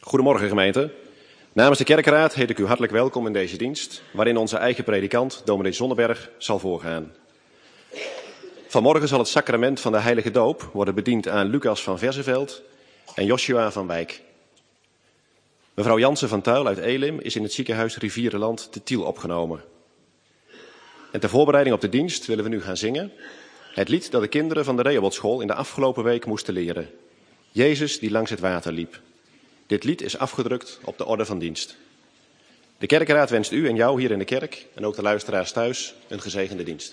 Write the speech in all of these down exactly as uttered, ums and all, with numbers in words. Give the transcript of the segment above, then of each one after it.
Goedemorgen gemeente. Namens de kerkraad heet ik u hartelijk welkom in deze dienst, waarin onze eigen predikant, dominee Zonneberg, zal voorgaan. Vanmorgen zal het sacrament van de heilige doop worden bediend aan Lucas van Verseveld en Joshua van Wijk. Mevrouw Jansen van Tuil uit Elim is in het ziekenhuis Rivierenland te Tiel opgenomen. En ter voorbereiding op de dienst willen we nu gaan zingen het lied dat de kinderen van de Rehobotschool in de afgelopen week moesten leren. Jezus die langs het water liep. Dit lied is afgedrukt op de orde van dienst. De kerkraad wenst u en jou hier in de kerk en ook de luisteraars thuis een gezegende dienst.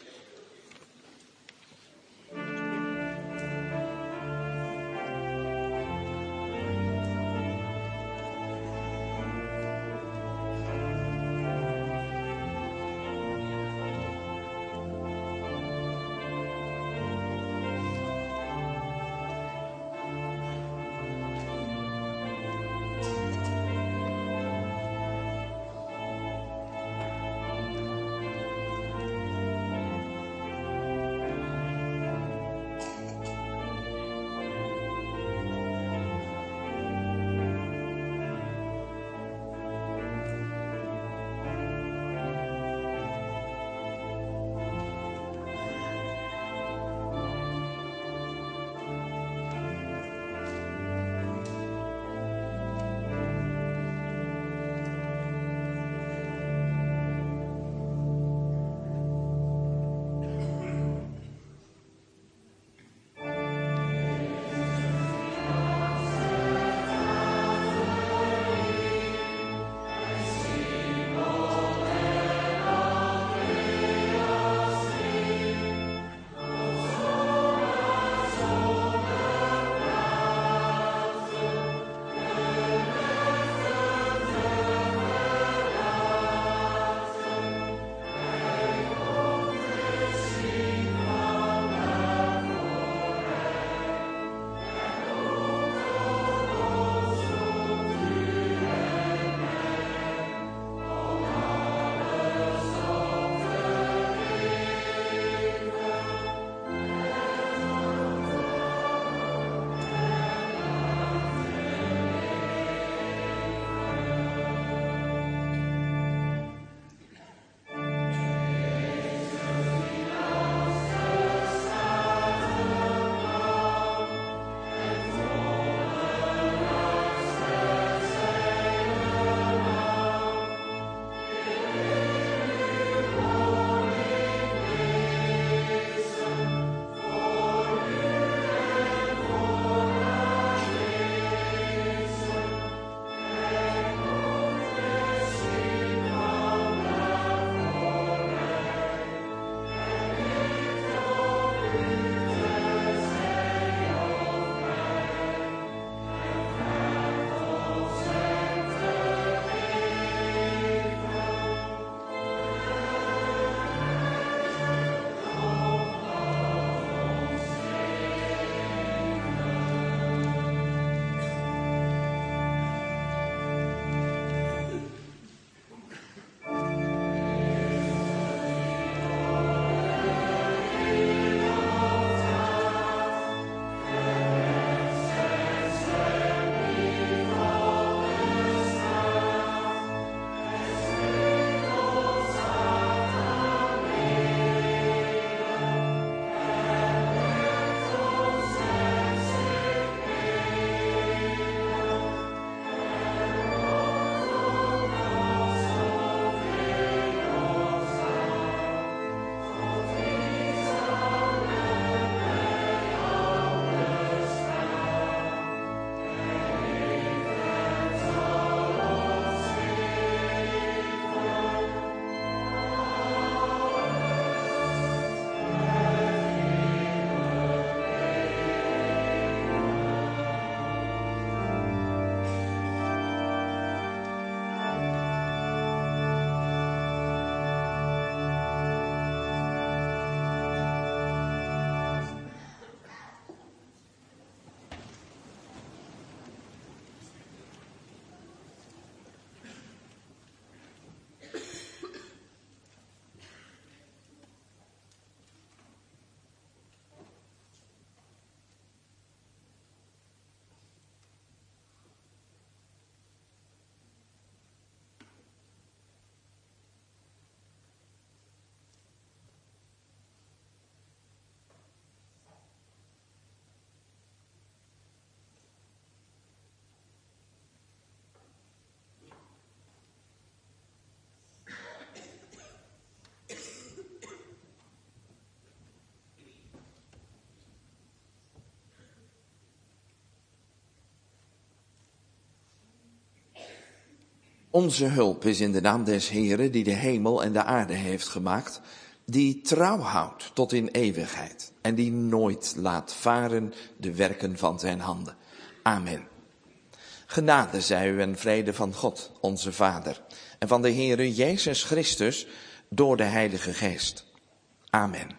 Onze hulp is in de naam des Heeren, die de hemel en de aarde heeft gemaakt, die trouw houdt tot in eeuwigheid en die nooit laat varen de werken van zijn handen. Amen. Genade zij u en vrede van God, onze Vader, en van de Heere Jezus Christus door de Heilige Geest. Amen.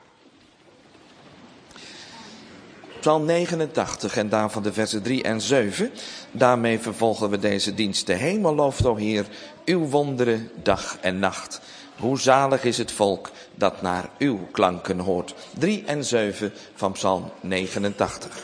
Psalm negenentachtig en daarvan de versen drie en zeven. Daarmee vervolgen we deze dienst. De hemel looft, o Heer, uw wonderen dag en nacht. Hoe zalig is het volk dat naar uw klanken hoort. drie en zeven van Psalm negenentachtig.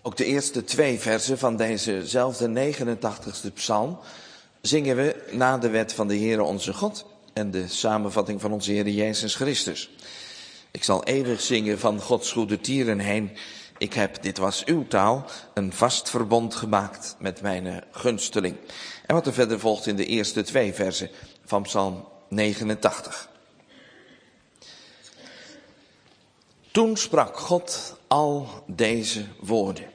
Ook de eerste twee versen van dezezelfde negenentachtigste psalm zingen we na de wet van de Heere onze God en de samenvatting van onze Heer Jezus Christus. Ik zal eeuwig zingen van Gods goede tieren heen. Ik heb, dit was uw taal, een vast verbond gemaakt met mijn gunsteling. En wat er verder volgt in de eerste twee versen van psalm negenentachtig. Toen sprak God al deze woorden.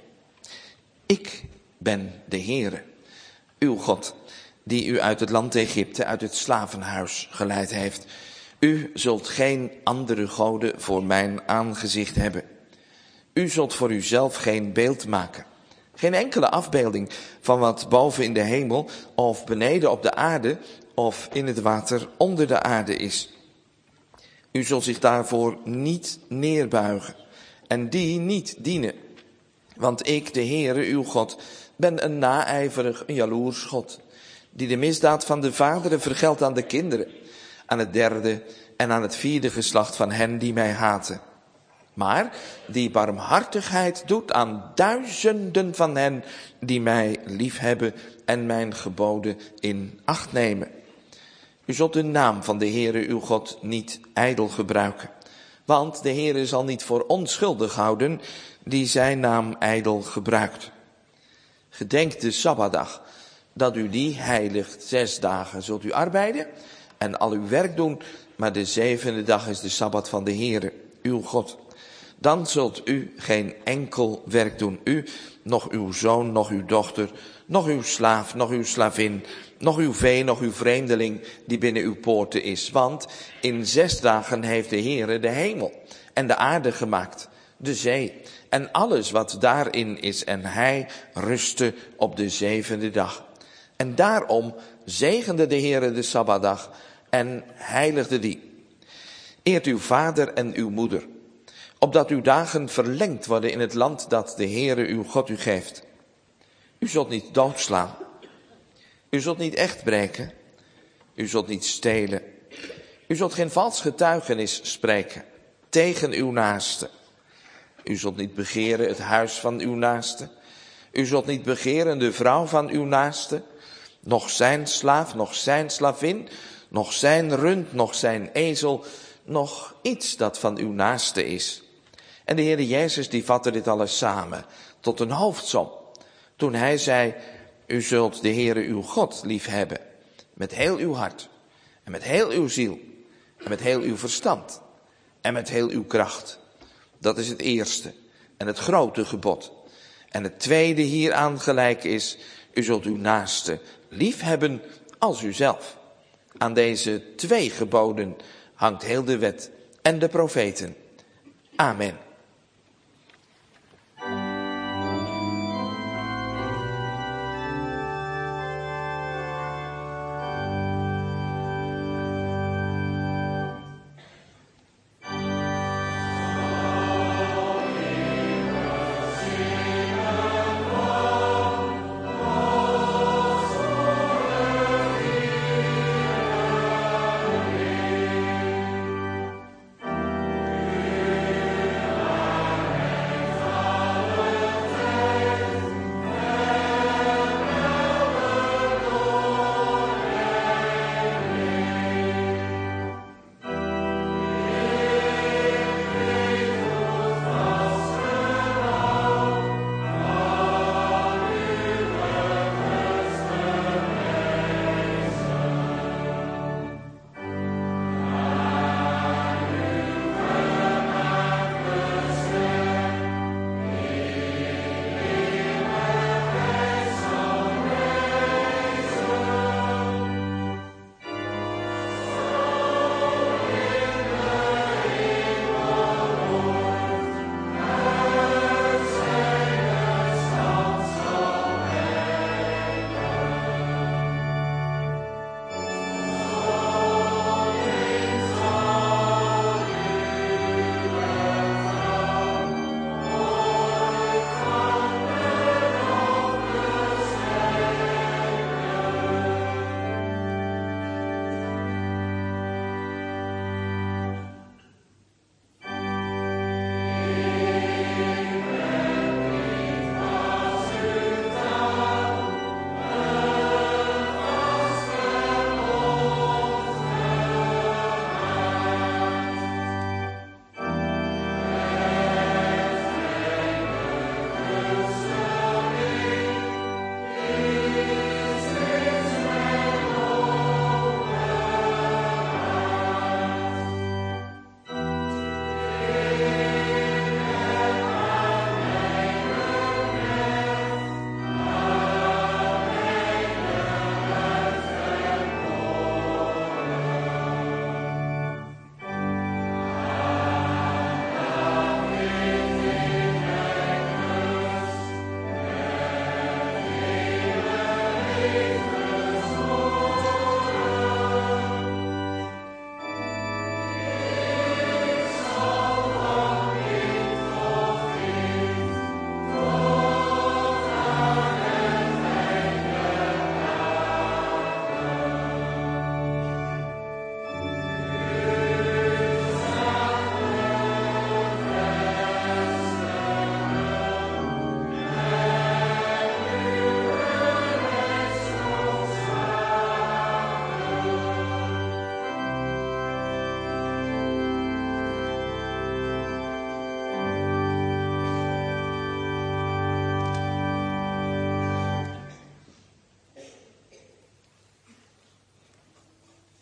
Ik ben de Heere, uw God, die u uit het land Egypte, uit het slavenhuis geleid heeft. U zult geen andere goden voor mijn aangezicht hebben. U zult voor uzelf geen beeld maken. Geen enkele afbeelding van wat boven in de hemel of beneden op de aarde of in het water onder de aarde is. U zult zich daarvoor niet neerbuigen en die niet dienen. Want ik, de Heere, uw God, ben een naijverig, een jaloers God, die de misdaad van de vaderen vergeldt aan de kinderen, aan het derde en aan het vierde geslacht van hen die mij haten. Maar die barmhartigheid doet aan duizenden van hen die mij liefhebben en mijn geboden in acht nemen. U zult de naam van de Heere uw God niet ijdel gebruiken. Want de Heere zal niet voor onschuldig houden die zijn naam ijdel gebruikt. Gedenk de Sabbatdag, dat u die heiligt. Zes dagen zult u arbeiden en al uw werk doen, maar de zevende dag is de Sabbat van de Heere, uw God. Dan zult u geen enkel werk doen, u, nog uw zoon, nog uw dochter, nog uw slaaf, nog uw slavin, nog uw vee, nog uw vreemdeling die binnen uw poorten is. Want in zes dagen heeft de Heere de hemel en de aarde gemaakt, de zee en alles wat daarin is. En hij rustte op de zevende dag. En daarom zegende de Heere de Sabbatdag en heiligde die. Eert uw vader en uw moeder, opdat uw dagen verlengd worden in het land dat de Heere uw God u geeft. U zult niet doodslaan. U zult niet echt breken. U zult niet stelen. U zult geen vals getuigenis spreken tegen uw naaste. U zult niet begeren het huis van uw naaste. U zult niet begeren de vrouw van uw naaste. Nog zijn slaaf, nog zijn slavin, nog zijn rund, nog zijn ezel, nog iets dat van uw naaste is. En de Heer Jezus die vatte dit alles samen tot een hoofdsom. Toen hij zei, u zult de Heere uw God liefhebben met heel uw hart en met heel uw ziel en met heel uw verstand en met heel uw kracht. Dat is het eerste en het grote gebod. En het tweede hieraan gelijk is, u zult uw naaste liefhebben als uzelf. Aan deze twee geboden hangt heel de wet en de profeten. Amen.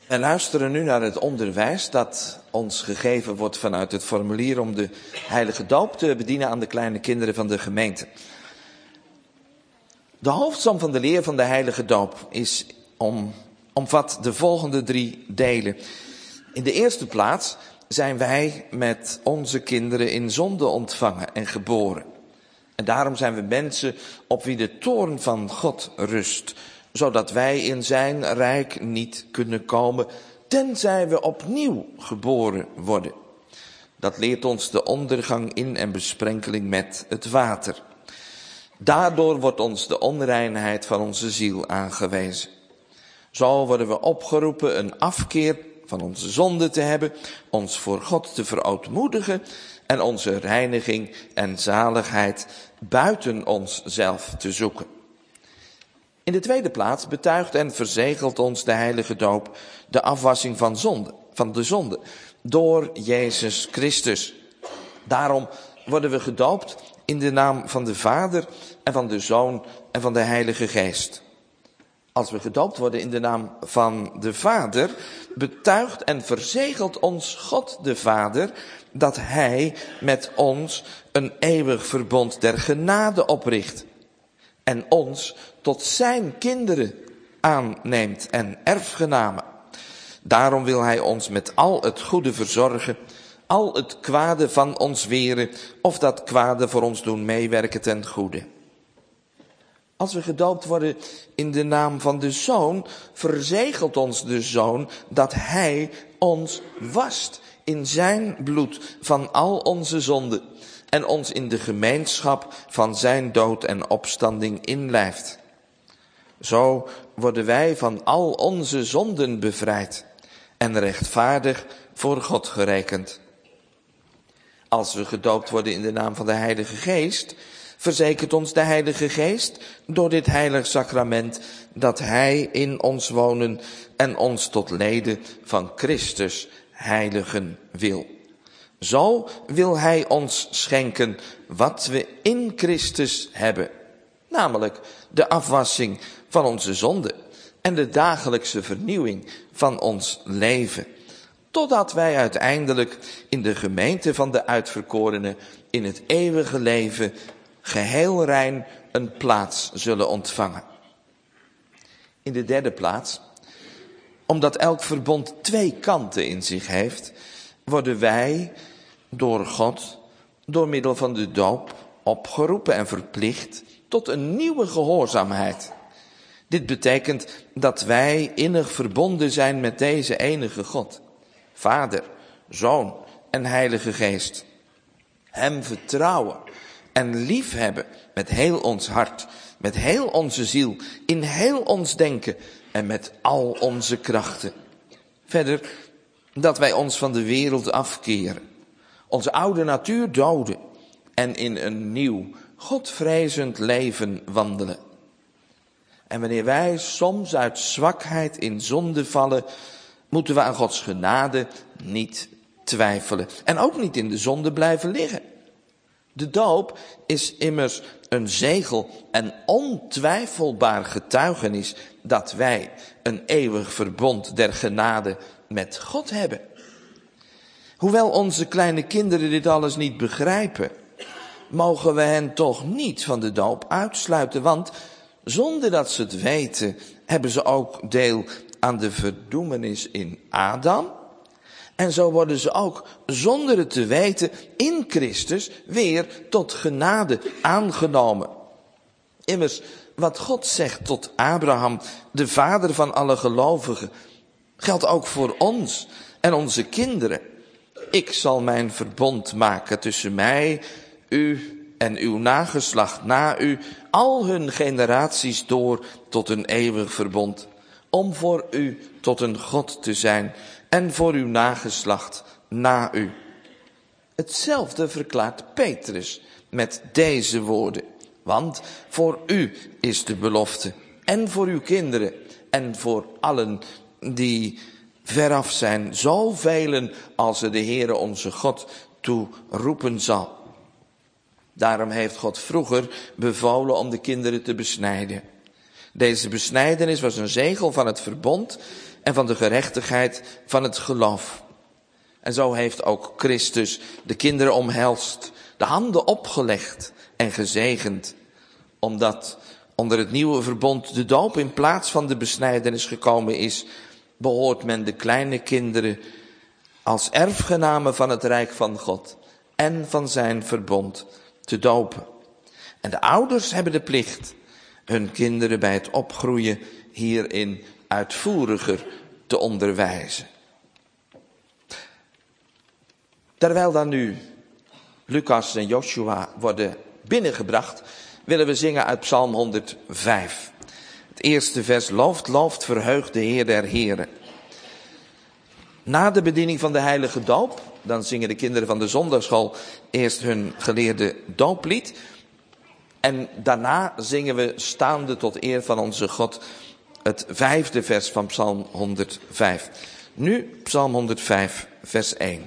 Wij luisteren nu naar het onderwijs dat ons gegeven wordt vanuit het formulier om de heilige doop te bedienen aan de kleine kinderen van de gemeente. De hoofdsom van de leer van de heilige doop is om, omvat de volgende drie delen. In de eerste plaats zijn wij met onze kinderen in zonde ontvangen en geboren. En daarom zijn we mensen op wie de toorn van God rust, zodat wij in zijn rijk niet kunnen komen, tenzij we opnieuw geboren worden. Dat leert ons de ondergang in en besprenkeling met het water. Daardoor wordt ons de onreinheid van onze ziel aangewezen. Zo worden we opgeroepen een afkeer van onze zonde te hebben, ons voor God te verootmoedigen en onze reiniging en zaligheid buiten onszelf te zoeken. In de tweede plaats betuigt en verzegelt ons de heilige doop de afwassing van zonde, van de zonde, door Jezus Christus. Daarom worden we gedoopt in de naam van de Vader en van de Zoon en van de Heilige Geest. Als we gedoopt worden in de naam van de Vader, betuigt en verzegelt ons God de Vader dat Hij met ons een eeuwig verbond der genade opricht en ons tot zijn kinderen aanneemt en erfgenamen. Daarom wil Hij ons met al het goede verzorgen, al het kwade van ons weren, of dat kwade voor ons doen meewerken ten goede. Als we gedoopt worden in de naam van de Zoon, verzegelt ons de Zoon dat Hij ons wast in zijn bloed van al onze zonden en ons in de gemeenschap van zijn dood en opstanding inlijft. Zo worden wij van al onze zonden bevrijd en rechtvaardig voor God gerekend. Als we gedoopt worden in de naam van de Heilige Geest, verzekert ons de Heilige Geest door dit heilig sacrament dat Hij in ons wonen en ons tot leden van Christus heiligen wil. Zo wil Hij ons schenken wat we in Christus hebben, namelijk de afwassing van onze zonde en de dagelijkse vernieuwing van ons leven, totdat wij uiteindelijk in de gemeente van de uitverkorenen in het eeuwige leven geheel rein een plaats zullen ontvangen. In de derde plaats, omdat elk verbond twee kanten in zich heeft, worden wij door God, door middel van de doop, opgeroepen en verplicht tot een nieuwe gehoorzaamheid. Dit betekent dat wij innig verbonden zijn met deze enige God, Vader, Zoon en Heilige Geest. Hem vertrouwen en liefhebben met heel ons hart, met heel onze ziel, in heel ons denken en met al onze krachten. Verder, dat wij ons van de wereld afkeren, onze oude natuur doden en in een nieuw, Godvrezend leven wandelen. En wanneer wij soms uit zwakheid in zonde vallen, moeten we aan Gods genade niet twijfelen en ook niet in de zonde blijven liggen. De doop is immers een zegel en ontwijfelbaar getuigenis dat wij een eeuwig verbond der genade met God hebben. Hoewel onze kleine kinderen dit alles niet begrijpen, mogen we hen toch niet van de doop uitsluiten, want zonder dat ze het weten, hebben ze ook deel aan de verdoemenis in Adam. En zo worden ze ook, zonder het te weten, in Christus weer tot genade aangenomen. Immers, wat God zegt tot Abraham, de vader van alle gelovigen, geldt ook voor ons en onze kinderen. Ik zal mijn verbond maken tussen mij, u en uw nageslacht na u, al hun generaties door tot een eeuwig verbond, om voor u tot een God te zijn en voor uw nageslacht na u. Hetzelfde verklaart Petrus met deze woorden, want voor u is de belofte en voor uw kinderen en voor allen die veraf zijn, zoveel als er de Heere onze God toe roepen zal. Daarom heeft God vroeger bevolen om de kinderen te besnijden. Deze besnijdenis was een zegel van het verbond en van de gerechtigheid van het geloof. En zo heeft ook Christus de kinderen omhelst, de handen opgelegd en gezegend, omdat onder het nieuwe verbond de doop in plaats van de besnijdenis gekomen is, behoort men de kleine kinderen als erfgenamen van het rijk van God en van zijn verbond te dopen. En de ouders hebben de plicht hun kinderen bij het opgroeien hierin uitvoeriger te onderwijzen. Terwijl dan nu Lucas en Joshua worden binnengebracht, willen we zingen uit Psalm honderdvijf. Het eerste vers: looft, looft, verheugt de Heer der Heren. Na de bediening van de heilige doop, dan zingen de kinderen van de zondagschool eerst hun geleerde dooplied. En daarna zingen we staande tot eer van onze God het vijfde vers van Psalm honderdvijf. Nu Psalm honderdvijf, vers één.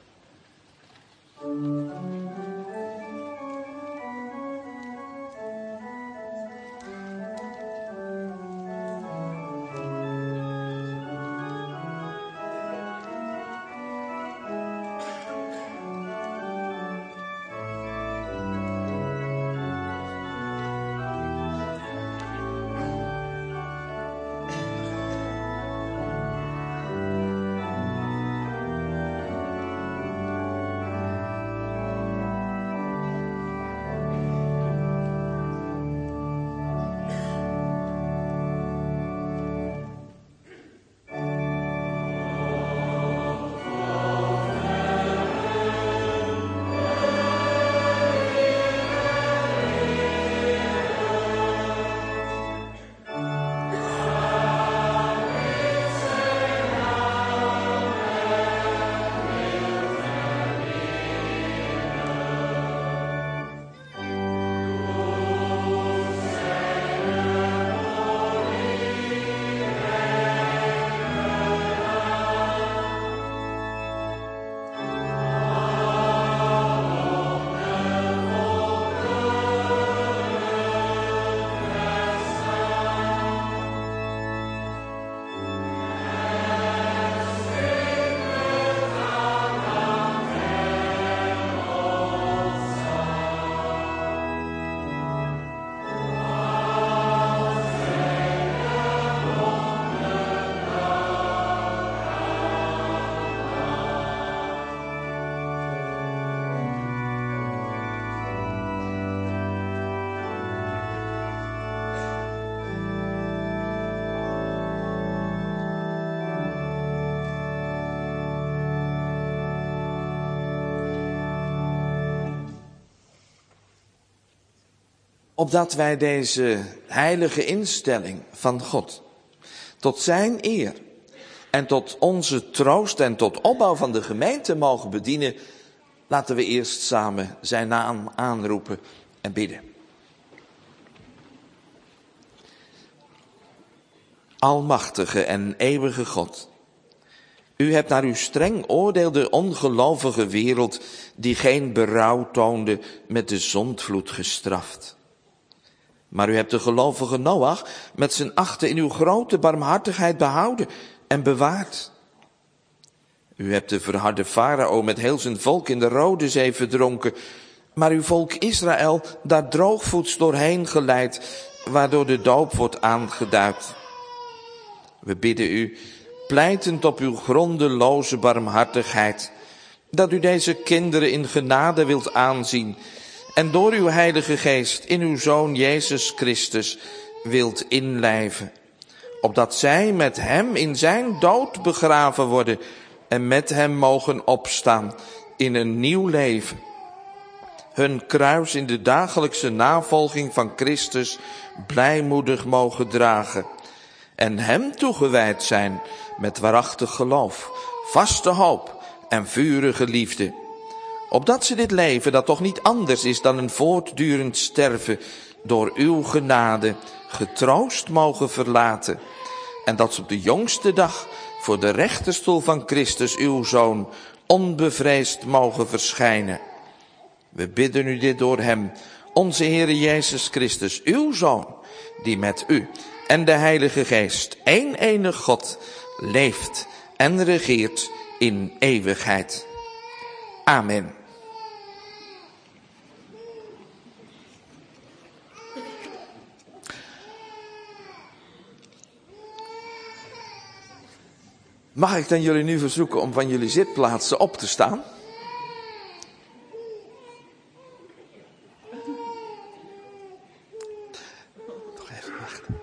Opdat wij deze heilige instelling van God tot zijn eer en tot onze troost en tot opbouw van de gemeente mogen bedienen, laten we eerst samen zijn naam aanroepen en bidden. Almachtige en eeuwige God, u hebt naar uw streng oordeel de ongelovige wereld, die geen berouw toonde, met de zondvloed gestraft. Maar u hebt de gelovige Noach met zijn achten in uw grote barmhartigheid behouden en bewaard. U hebt de verharde farao met heel zijn volk in de Rode Zee verdronken, maar uw volk Israël daar droogvoets doorheen geleid, waardoor de doop wordt aangeduid. We bidden u, pleitend op uw grondeloze barmhartigheid, dat u deze kinderen in genade wilt aanzien en door uw heilige geest in uw Zoon Jezus Christus wilt inlijven, opdat zij met hem in zijn dood begraven worden en met hem mogen opstaan in een nieuw leven. Hun kruis in de dagelijkse navolging van Christus blijmoedig mogen dragen en hem toegewijd zijn met waarachtig geloof, vaste hoop en vurige liefde. Opdat ze dit leven, dat toch niet anders is dan een voortdurend sterven, door uw genade getroost mogen verlaten. En dat ze op de jongste dag voor de rechterstoel van Christus, uw Zoon, onbevreesd mogen verschijnen. We bidden u dit door hem, onze Heere Jezus Christus, uw Zoon, die met u en de Heilige Geest, één enig God, leeft en regeert in eeuwigheid. Amen. Mag ik dan jullie nu verzoeken om van jullie zitplaatsen op te staan? Nog even wachten.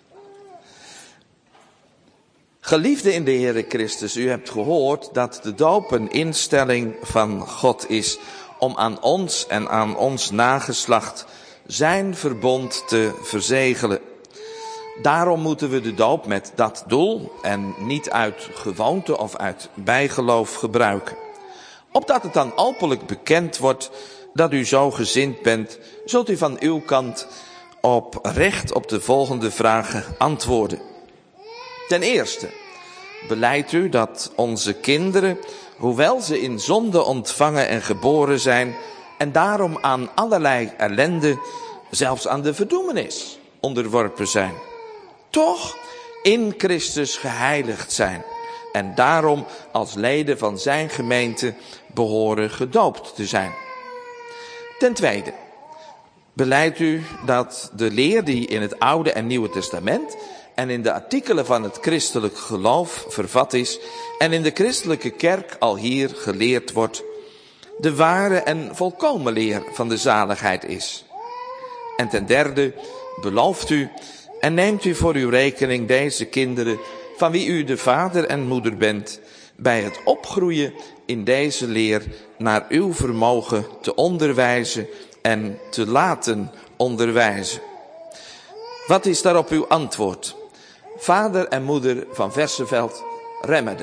Geliefden in de Heere Christus, u hebt gehoord dat de doop een instelling van God is om aan ons en aan ons nageslacht zijn verbond te verzegelen. Daarom moeten we de doop met dat doel en niet uit gewoonte of uit bijgeloof gebruiken. Opdat het dan openlijk bekend wordt dat u zo gezind bent, zult u van uw kant oprecht op de volgende vragen antwoorden. Ten eerste, belijdt u dat onze kinderen, hoewel ze in zonde ontvangen en geboren zijn, en daarom aan allerlei ellende, zelfs aan de verdoemenis, onderworpen zijn, toch in Christus geheiligd zijn en daarom als leden van zijn gemeente behoren gedoopt te zijn. Ten tweede, belijdt u dat de leer die in het Oude en Nieuwe Testament en in de artikelen van het christelijk geloof vervat is en in de christelijke kerk al hier geleerd wordt, de ware en volkomen leer van de zaligheid is. En ten derde, belooft u en neemt u voor uw rekening deze kinderen, van wie u de vader en moeder bent, bij het opgroeien in deze leer naar uw vermogen te onderwijzen en te laten onderwijzen. Wat is daarop uw antwoord? Vader en moeder van Verseveld, Remmerde.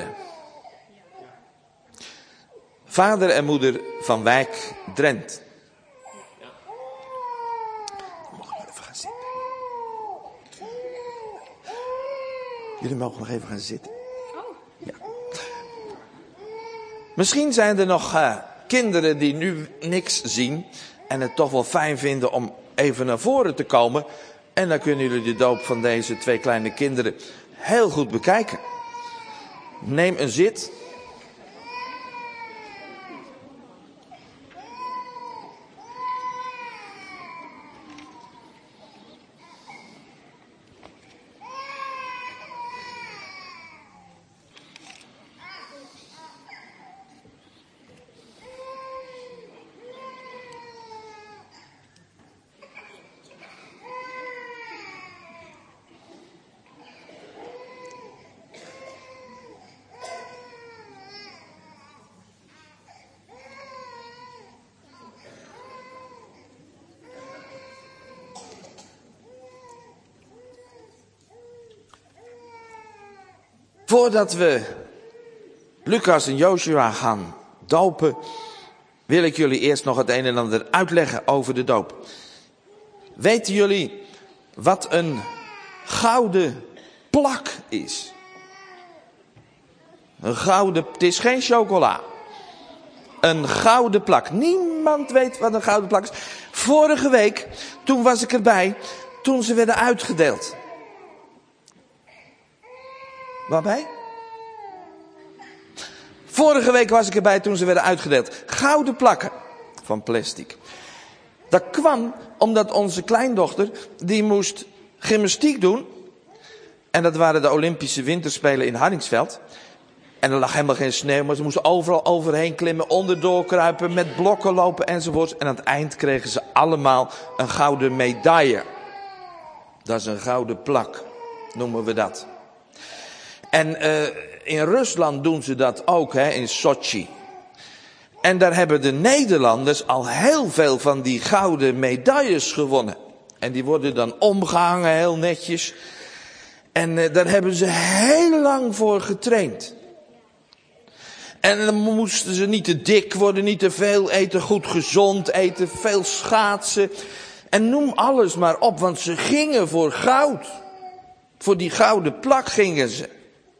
Vader en moeder van Wijk, Drent. Jullie mogen nog even gaan zitten. Ja. Misschien zijn er nog uh, kinderen die nu niks zien en het toch wel fijn vinden om even naar voren te komen. En dan kunnen jullie de doop van deze twee kleine kinderen heel goed bekijken. Neem een zit. Voordat we Lucas en Joshua gaan dopen, wil ik jullie eerst nog het een en ander uitleggen over de doop. Weten jullie wat een gouden plak is? Een gouden, het is geen chocola. Een gouden plak. Niemand weet wat een gouden plak is. Vorige week, toen was ik erbij, toen ze werden uitgedeeld. Waarbij? Vorige week was ik erbij toen ze werden uitgedeeld. Gouden plakken van plastic. Dat kwam omdat onze kleindochter, die moest gymnastiek doen. En dat waren de Olympische Winterspelen in Hardingsveld. En er lag helemaal geen sneeuw, maar ze moesten overal overheen klimmen, onderdoor kruipen, met blokken lopen enzovoorts. En aan het eind kregen ze allemaal een gouden medaille. Dat is een gouden plak, noemen we dat. En uh, in Rusland doen ze dat ook, hè, in Sochi. En daar hebben de Nederlanders al heel veel van die gouden medailles gewonnen. En die worden dan omgehangen, heel netjes. En uh, daar hebben ze heel lang voor getraind. En dan moesten ze niet te dik worden, niet te veel eten, goed gezond eten, veel schaatsen. En noem alles maar op, want ze gingen voor goud. Voor die gouden plak gingen ze.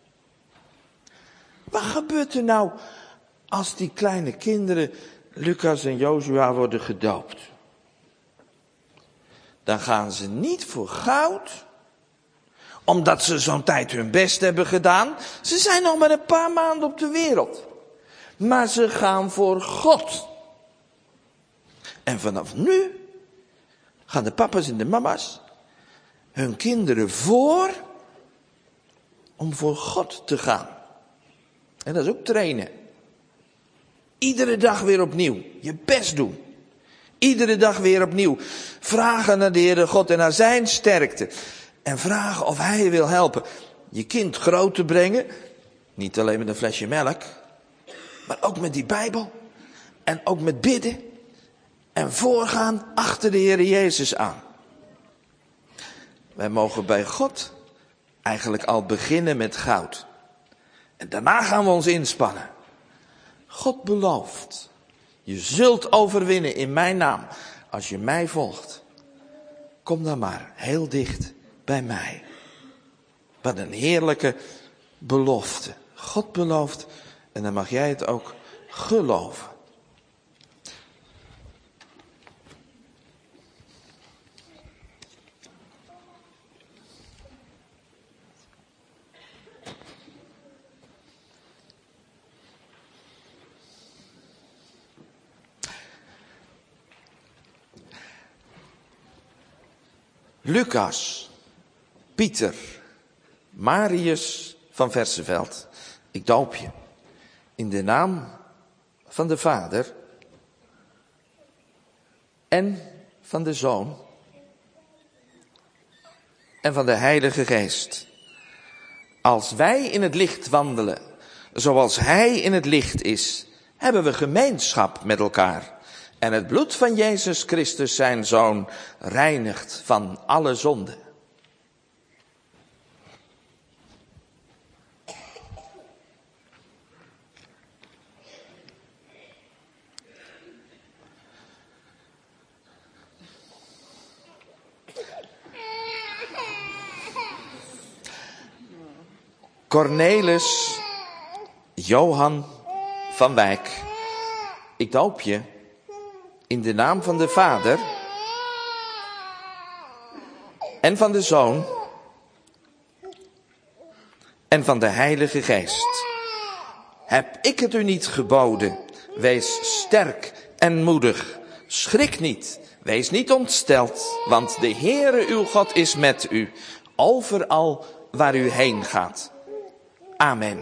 Wat gebeurt er nou als die kleine kinderen, Lucas en Joshua, worden gedoopt? Dan gaan ze niet voor goud Omdat ze zo'n tijd hun best hebben gedaan. Ze zijn nog maar een paar maanden op de wereld. Maar ze gaan voor God. En vanaf nu gaan de papa's en de mama's hun kinderen voor om voor God te gaan. En dat is ook trainen. Iedere dag weer opnieuw. Je best doen. Iedere dag weer opnieuw. Vragen naar de Heere God en naar zijn sterkte. En vragen of hij je wil helpen. Je kind groot te brengen. Niet alleen met een flesje melk. Maar ook met die Bijbel. En ook met bidden. En voorgaan achter de Heere Jezus aan. Wij mogen bij God eigenlijk al beginnen met goud. En daarna gaan we ons inspannen. God belooft. Je zult overwinnen in mijn naam. Als je mij volgt. Kom dan maar heel dicht bij mij. Wat een heerlijke belofte. God belooft. En dan mag jij het ook geloven. Lucas, Pieter, Marius van Verseveld, ik doop je in de naam van de Vader en van de Zoon en van de Heilige Geest. Als wij in het licht wandelen, zoals Hij in het licht is, hebben we gemeenschap met elkaar. En het bloed van Jezus Christus, zijn Zoon, reinigt van alle zonde. Cornelis Johan van Wijk, ik doop je in de naam van de Vader en van de Zoon en van de Heilige Geest. Heb ik het u niet geboden? Wees sterk en moedig. Schrik niet, wees niet ontsteld, want de Heere uw God is met u, overal waar u heen gaat. Amen.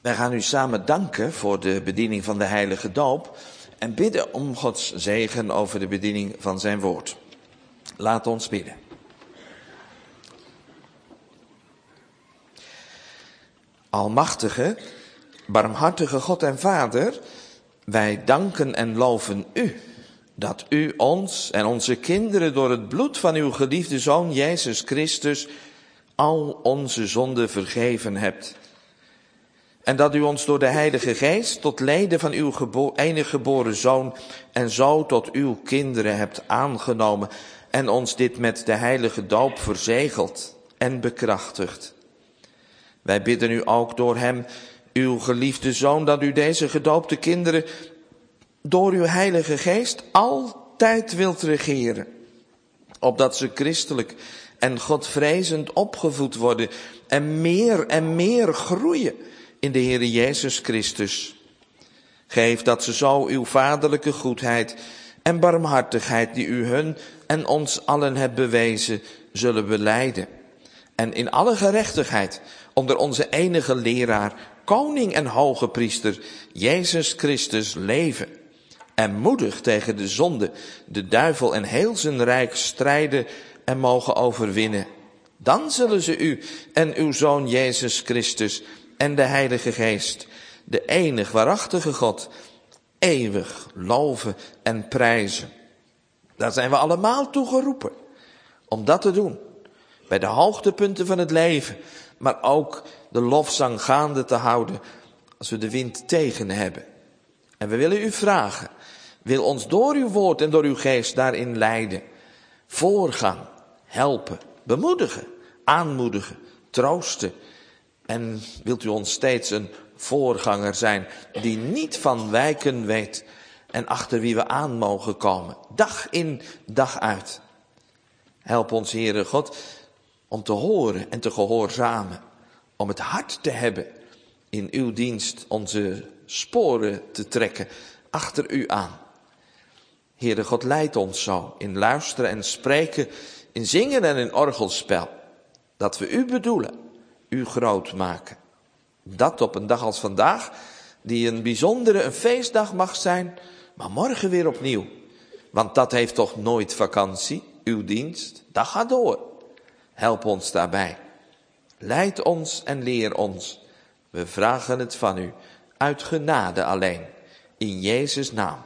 Wij gaan u samen danken voor de bediening van de heilige doop en bidden om Gods zegen over de bediening van zijn woord. Laat ons bidden. Almachtige, barmhartige God en Vader, wij danken en loven u, dat u ons en onze kinderen door het bloed van uw geliefde Zoon Jezus Christus al onze zonden vergeven hebt. En dat u ons door de Heilige Geest tot leden van uw gebo- enige geboren Zoon en zo tot uw kinderen hebt aangenomen en ons dit met de heilige doop verzegeld en bekrachtigt. Wij bidden u ook door hem, uw geliefde Zoon, dat u deze gedoopte kinderen door uw Heilige Geest altijd wilt regeren, opdat ze christelijk en godvrezend opgevoed worden en meer en meer groeien in de Heere Jezus Christus. Geef dat ze zo uw vaderlijke goedheid en barmhartigheid die u hun en ons allen hebt bewezen, zullen belijden. En in alle gerechtigheid onder onze enige leraar, koning en hoge priester, Jezus Christus, leven. En moedig tegen de zonde, de duivel en heel zijn rijk strijden en mogen overwinnen. Dan zullen ze u en uw Zoon Jezus Christus en de Heilige Geest, de enig waarachtige God, eeuwig loven en prijzen. Daar zijn we allemaal toe geroepen om dat te doen. Bij de hoogtepunten van het leven, maar ook de lofzang gaande te houden als we de wind tegen hebben. En we willen u vragen, wil ons door uw woord en door uw geest daarin leiden. Voorgaan, helpen, bemoedigen, aanmoedigen, troosten. En wilt u ons steeds een voorganger zijn die niet van wijken weet en achter wie we aan mogen komen, dag in, dag uit. Help ons, Heere God, om te horen en te gehoorzamen, om het hart te hebben in uw dienst onze sporen te trekken achter u aan. Heere God, leid ons zo in luisteren en spreken, in zingen en in orgelspel, dat we u bedoelen, u groot maken. Dat op een dag als vandaag, die een bijzondere, een feestdag mag zijn, maar morgen weer opnieuw. Want dat heeft toch nooit vakantie, uw dienst, dat gaat door. Help ons daarbij. Leid ons en leer ons. We vragen het van u, uit genade alleen, in Jezus' naam.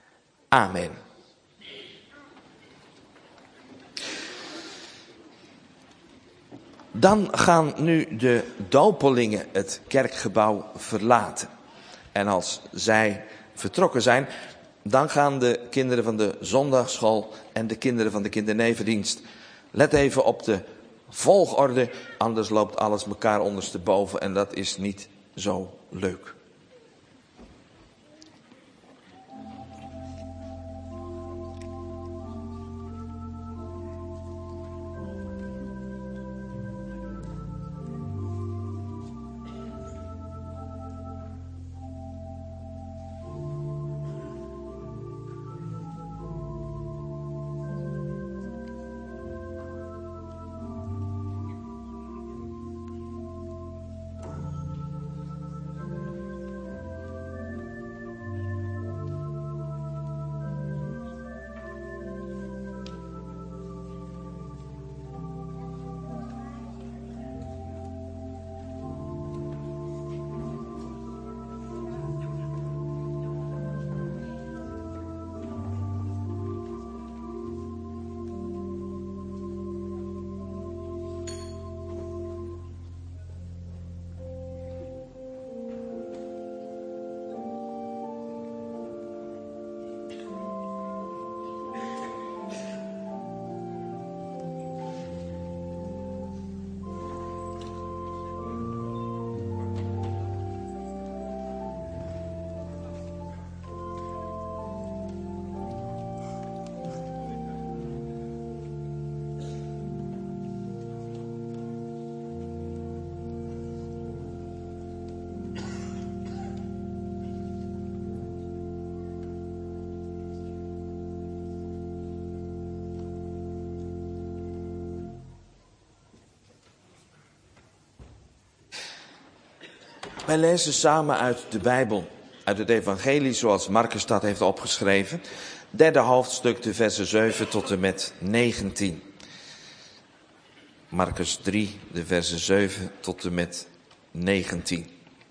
Amen. Dan gaan nu de dopelingen het kerkgebouw verlaten. En als zij vertrokken zijn, dan gaan de kinderen van de zondagsschool en de kinderen van de kindernevendienst. Let even op de volgorde, anders loopt alles elkaar ondersteboven en dat is niet zo leuk. Wij lezen samen uit de Bijbel, uit het evangelie zoals Marcus dat heeft opgeschreven. Derde hoofdstuk, de versen zeven tot en met negentien. Marcus drie, de versen zeven tot en met negentien.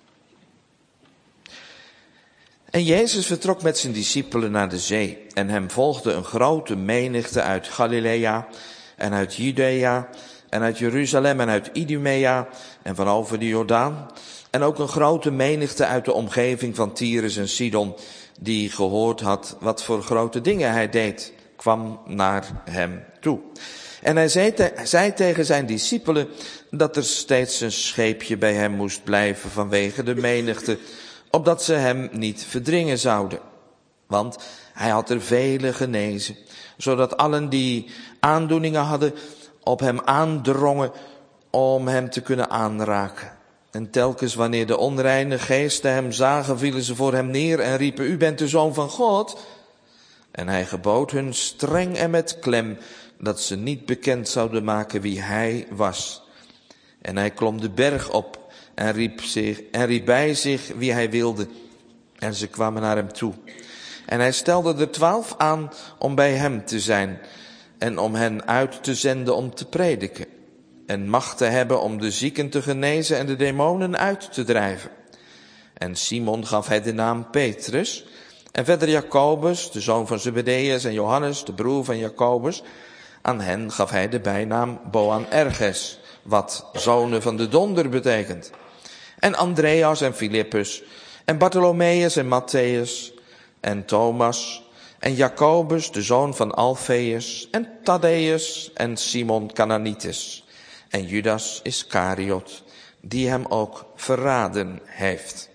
En Jezus vertrok met zijn discipelen naar de zee. En hem volgde een grote menigte uit Galilea en uit Judea en uit Jeruzalem en uit Idumea en van over de Jordaan. En ook een grote menigte uit de omgeving van Tyrus en Sidon, die gehoord had wat voor grote dingen hij deed, kwam naar hem toe. En hij zei, te, zei tegen zijn discipelen dat er steeds een scheepje bij hem moest blijven vanwege de menigte, opdat ze hem niet verdringen zouden. Want hij had er vele genezen, zodat allen die aandoeningen hadden op hem aandrongen om hem te kunnen aanraken. En telkens wanneer de onreine geesten hem zagen, vielen ze voor hem neer en riepen: U bent de Zoon van God. En hij gebood hun streng en met klem dat ze niet bekend zouden maken wie hij was. En hij klom de berg op en riep, zich, en riep bij zich wie hij wilde. En ze kwamen naar hem toe. En hij stelde er twaalf aan om bij hem te zijn en om hen uit te zenden om te prediken. En macht te hebben om de zieken te genezen en de demonen uit te drijven. En Simon gaf hij de naam Petrus. En verder Jacobus, de zoon van Zebedeus, en Johannes, de broer van Jacobus. Aan hen gaf hij de bijnaam Boanerges, wat zonen van de donder betekent. En Andreas en Filippus, en Bartholomeus en Matthäus, en Thomas, en Jacobus, de zoon van Alfeus, en Thaddeus, en Simon Cananitus, en Judas Iscariot, die hem ook verraden heeft.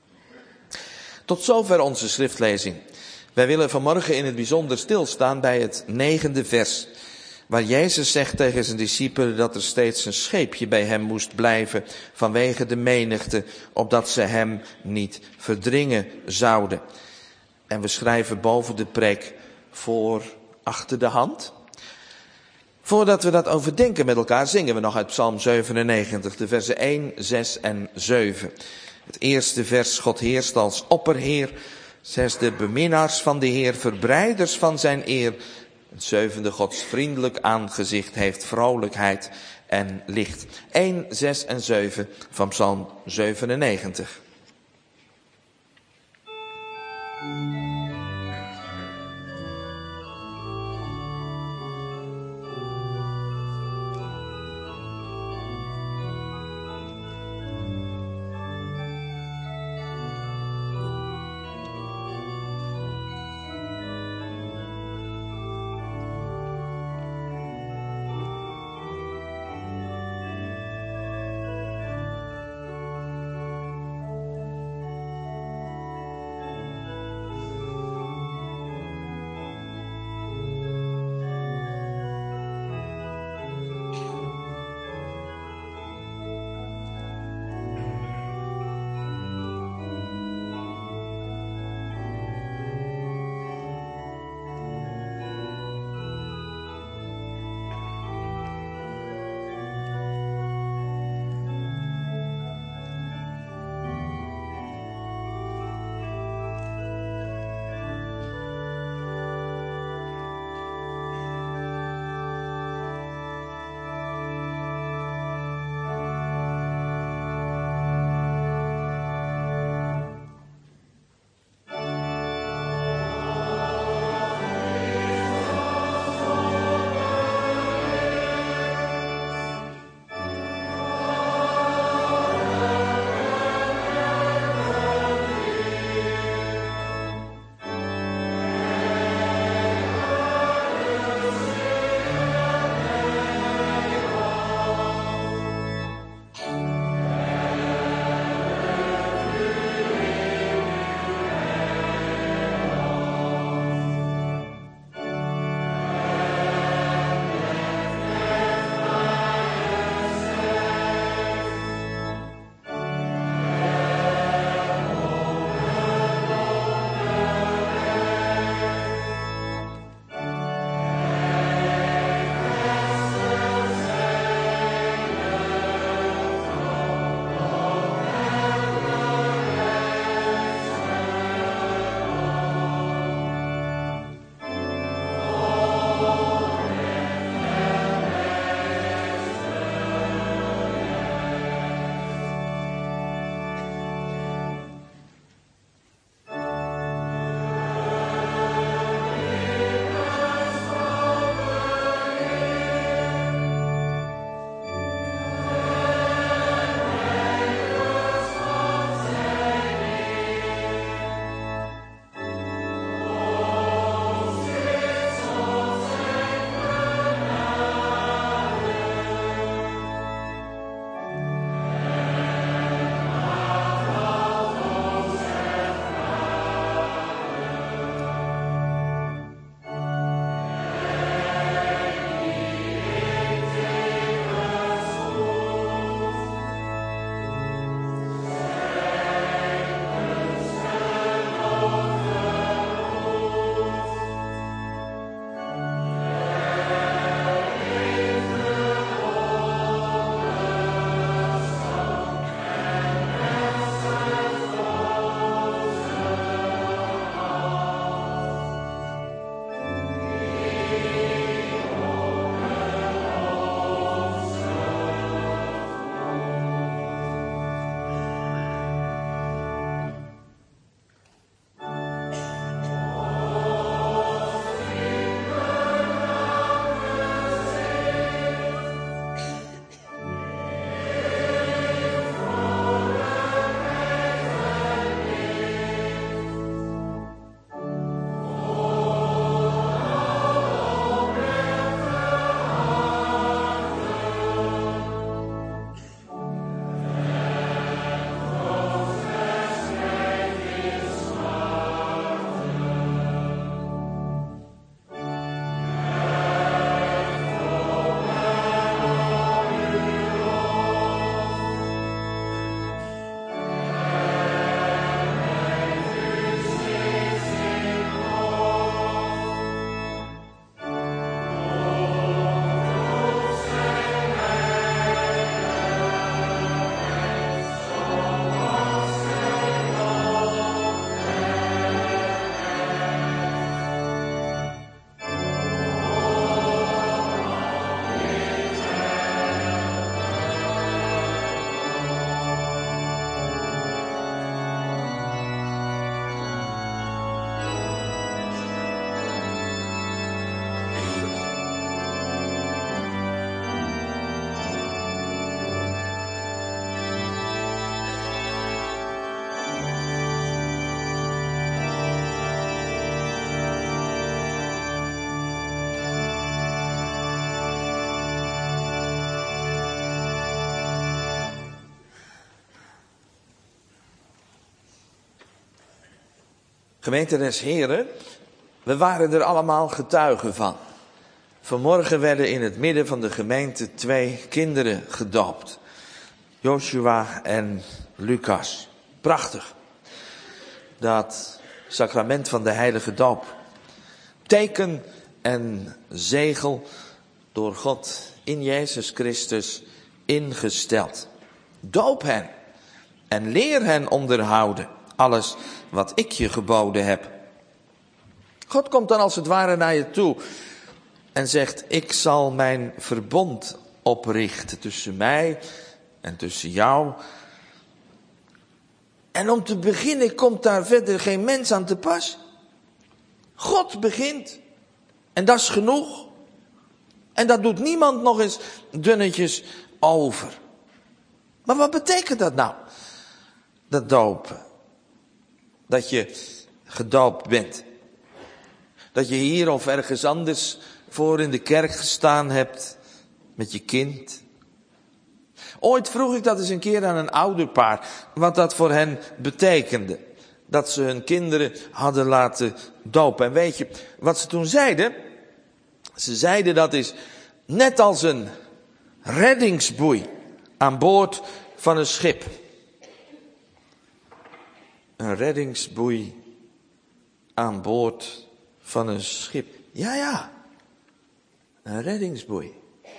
Tot zover onze schriftlezing. Wij willen vanmorgen in het bijzonder stilstaan bij het negende vers, waar Jezus zegt tegen zijn discipelen dat er steeds een scheepje bij hem moest blijven vanwege de menigte, opdat ze hem niet verdringen zouden. En we schrijven boven de preek voor achter de hand. Voordat we dat overdenken met elkaar, zingen we nog uit Psalm zevenennegentig, de versen één, zes en zeven. Het eerste vers: God heerst als opperheer. Zesde: beminnaars van de Heer, verbreiders van zijn eer. Het zevende: Gods vriendelijk aangezicht heeft vrolijkheid en licht. één, zes en zeven van Psalm zevenennegentig. Gemeente des Heren, we waren er allemaal getuigen van. Vanmorgen werden in het midden van de gemeente twee kinderen gedoopt. Joshua en Lucas. Prachtig. Dat sacrament van de heilige doop. Teken en zegel door God in Jezus Christus ingesteld. Doop hen en leer hen onderhouden alles wat ik je geboden heb. God komt dan als het ware naar je toe en zegt: ik zal mijn verbond oprichten tussen mij en tussen jou. En om te beginnen komt daar verder geen mens aan te pas. God begint. En dat is genoeg. En dat doet niemand nog eens dunnetjes over. Maar wat betekent dat nou? Dat dopen. Dat je gedoopt bent. Dat je hier of ergens anders voor in de kerk gestaan hebt met je kind. Ooit vroeg ik dat eens een keer aan een ouderpaar, wat dat voor hen betekende. Dat ze hun kinderen hadden laten dopen. En weet je wat ze toen zeiden? Ze zeiden dat is net als een reddingsboei aan boord van een schip. Een reddingsboei aan boord van een schip. Ja, ja. Een reddingsboei.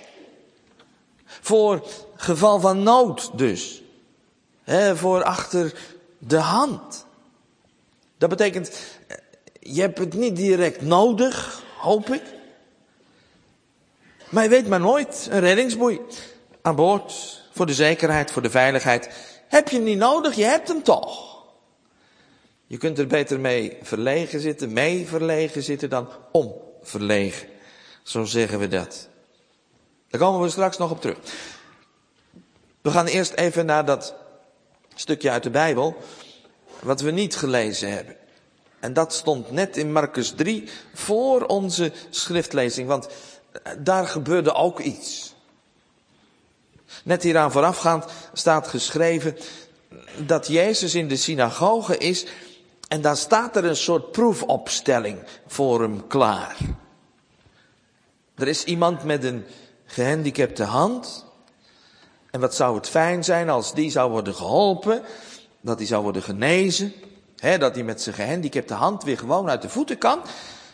Voor geval van nood dus. He, voor achter de hand. Dat betekent, je hebt het niet direct nodig, hoop ik. Maar je weet maar nooit, een reddingsboei aan boord. Voor de zekerheid, voor de veiligheid. Heb je hem niet nodig, je hebt hem toch. Je kunt er beter mee verlegen zitten, mee verlegen zitten dan om verlegen. Zo zeggen we dat. Daar komen we straks nog op terug. We gaan eerst even naar dat stukje uit de Bijbel wat we niet gelezen hebben. En dat stond net in Marcus drie voor onze schriftlezing, want daar gebeurde ook iets. Net hieraan voorafgaand staat geschreven dat Jezus in de synagoge is en daar staat er een soort proefopstelling voor hem klaar. Er is iemand met een gehandicapte hand. En wat zou het fijn zijn als die zou worden geholpen. Dat die zou worden genezen. Hè, dat hij met zijn gehandicapte hand weer gewoon uit de voeten kan.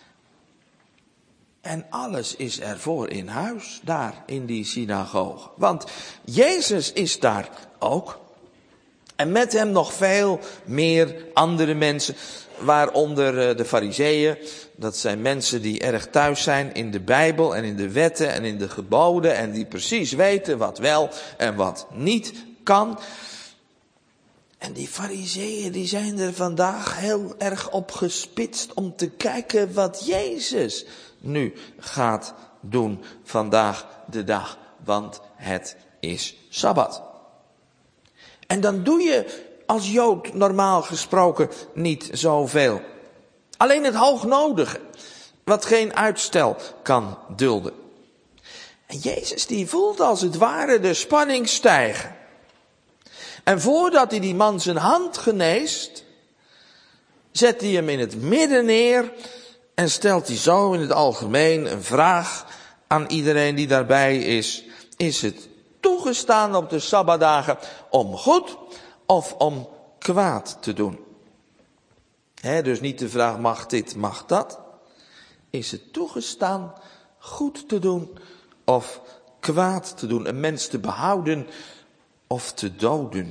En alles is ervoor in huis, daar in die synagoge. Want Jezus is daar ook. En met hem nog veel meer andere mensen, waaronder de Farizeeën. Dat zijn mensen die erg thuis zijn in de Bijbel en in de wetten en in de geboden. En die precies weten wat wel en wat niet kan. En die Farizeeën die zijn er vandaag heel erg op gespitst om te kijken wat Jezus nu gaat doen vandaag de dag. Want het is Sabbat. En dan doe je als Jood normaal gesproken niet zoveel. Alleen het hoognodige, wat geen uitstel kan dulden. En Jezus die voelt als het ware de spanning stijgen. En voordat hij die man zijn hand geneest, zet hij hem in het midden neer en stelt hij zo in het algemeen een vraag aan iedereen die daarbij is. Is het toegestaan op de Sabbatdagen om goed of om kwaad te doen? He, dus niet de vraag, mag dit, mag dat? Is het toegestaan goed te doen of kwaad te doen? Een mens te behouden of te doden?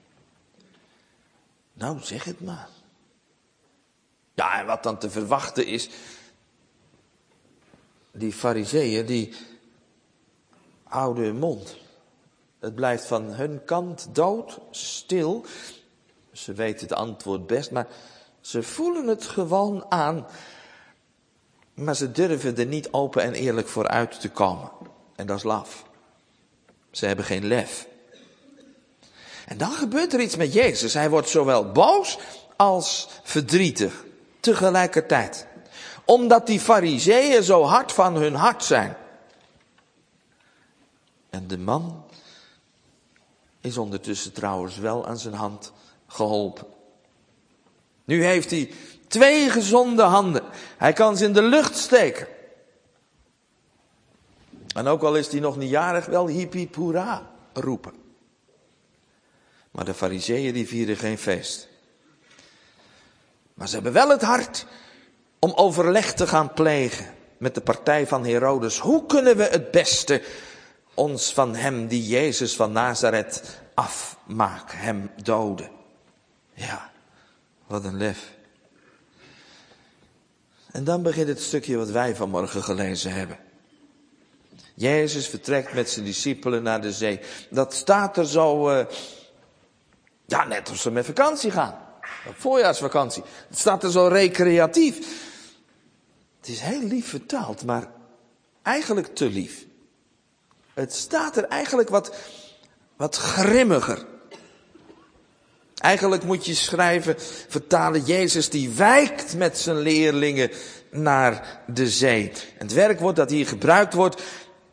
Nou, zeg het maar. Ja, en wat dan te verwachten is, die Farizeeën, die houden hun mond. Het blijft van hun kant dood, stil. Ze weten het antwoord best, maar ze voelen het gewoon aan. Maar ze durven er niet open en eerlijk voor uit te komen. En dat is laf. Ze hebben geen lef. En dan gebeurt er iets met Jezus. Hij wordt zowel boos als verdrietig. Tegelijkertijd. Omdat die Farizeeën zo hard van hun hart zijn. En de man is ondertussen trouwens wel aan zijn hand geholpen. Nu heeft hij Twee gezonde handen. Hij kan ze in de lucht steken. En ook al is hij nog niet jarig, wel hip hip hoera roepen. Maar de farizeeën die vieren geen feest. Maar ze hebben wel het hart om overleg te gaan plegen met de partij van Herodes. Hoe kunnen we het beste ons van hem, die Jezus van Nazareth, afmaken, hem doden? Ja, wat een lef. En dan begint het stukje wat wij vanmorgen gelezen hebben. Jezus vertrekt met zijn discipelen naar de zee. Dat staat er zo, uh, ja, net als ze met vakantie gaan. Op voorjaarsvakantie. Het staat er zo recreatief. Het is heel lief vertaald, maar eigenlijk te lief. Het staat er eigenlijk wat, wat grimmiger. Eigenlijk moet je schrijven, vertalen, Jezus die wijkt met zijn leerlingen naar de zee. En het werkwoord dat hier gebruikt wordt,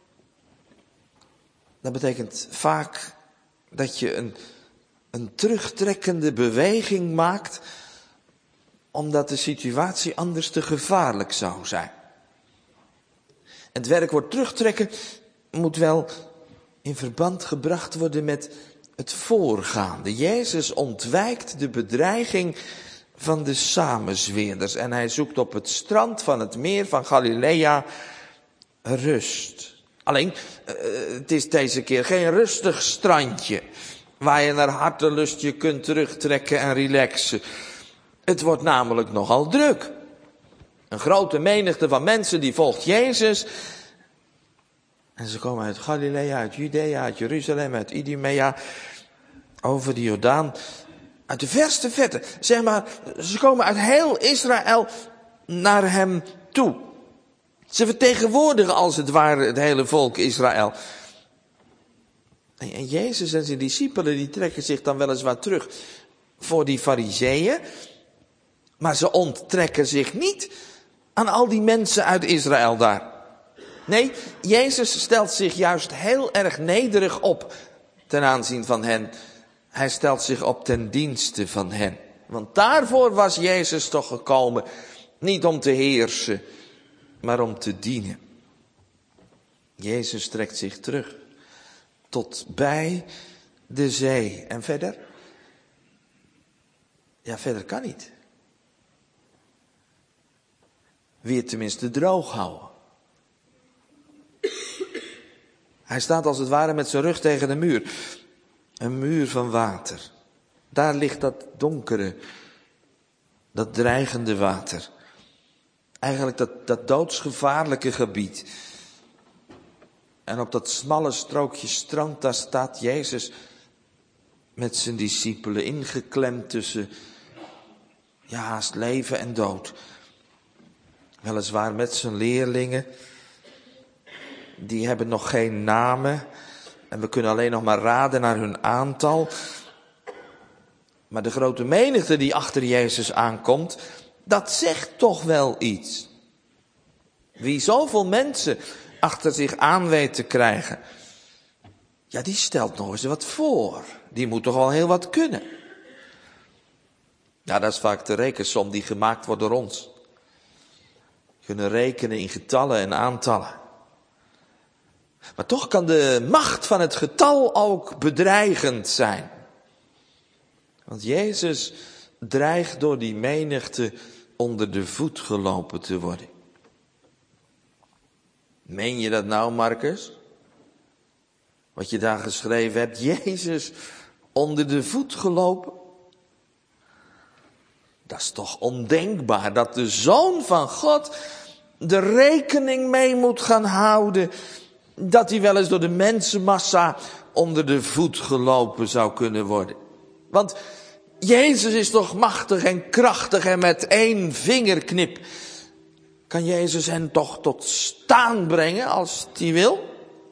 dat betekent vaak dat je een, een terugtrekkende beweging maakt, omdat de situatie anders te gevaarlijk zou zijn. En het werkwoord terugtrekken moet wel in verband gebracht worden met het voorgaande. Jezus ontwijkt de bedreiging van de samenzweerders en hij zoekt op het strand van het meer van Galilea rust. Alleen, het is deze keer geen rustig strandje waar je naar hartelust je kunt terugtrekken en relaxen. Het wordt namelijk nogal druk. Een grote menigte van mensen die volgt Jezus. En ze komen uit Galilea, uit Judea, uit Jeruzalem, uit Idumea, over de Jordaan, uit de verste verte. Zeg maar, ze komen uit heel Israël naar hem toe. Ze vertegenwoordigen als het ware het hele volk Israël. En Jezus en zijn discipelen die trekken zich dan weliswaar terug voor die farizeeën. Maar ze onttrekken zich niet aan al die mensen uit Israël daar. Nee, Jezus stelt zich juist heel erg nederig op ten aanzien van hen. Hij stelt zich op ten dienste van hen. Want daarvoor was Jezus toch gekomen. Niet om te heersen, maar om te dienen. Jezus trekt zich terug tot bij de zee. En verder? Ja, verder kan niet. Weer tenminste droog houden. Hij staat als het ware met zijn rug tegen de muur. Een muur van water. Daar ligt dat donkere, dat dreigende water. Eigenlijk dat, dat doodsgevaarlijke gebied. En op dat smalle strookje strand, daar staat Jezus met zijn discipelen ingeklemd tussen, ja, haast leven en dood. Weliswaar met zijn leerlingen. Die hebben nog geen namen. En we kunnen alleen nog maar raden naar hun aantal. Maar de grote menigte die achter Jezus aankomt, dat zegt toch wel iets. Wie zoveel mensen achter zich aan weet te krijgen, ja, die stelt nog eens wat voor. Die moet toch al heel wat kunnen. Ja, dat is vaak de rekensom die gemaakt wordt door ons. We kunnen rekenen in getallen en aantallen. Maar toch kan de macht van het getal ook bedreigend zijn. Want Jezus dreigt door die menigte onder de voet gelopen te worden. Meen je dat nou, Marcus? Wat je daar geschreven hebt, Jezus onder de voet gelopen? Dat is toch ondenkbaar dat de Zoon van God er rekening mee moet gaan houden dat hij wel eens door de mensenmassa onder de voet gelopen zou kunnen worden. Want Jezus is toch machtig en krachtig en met één vingerknip kan Jezus hen toch tot staan brengen als hij wil?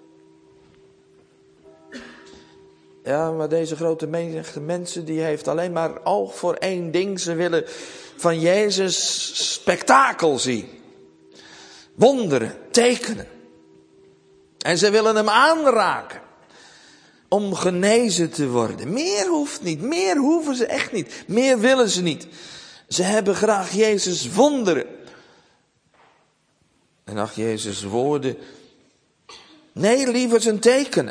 Ja, maar deze grote menigte mensen die heeft alleen maar oog voor één ding. Ze willen van Jezus spektakel zien. Wonderen, tekenen. En ze willen hem aanraken. Om genezen te worden. Meer hoeft niet. Meer hoeven ze echt niet. Meer willen ze niet. Ze hebben graag Jezus wonderen. En ach, Jezus woorden. Nee, liever zijn tekenen.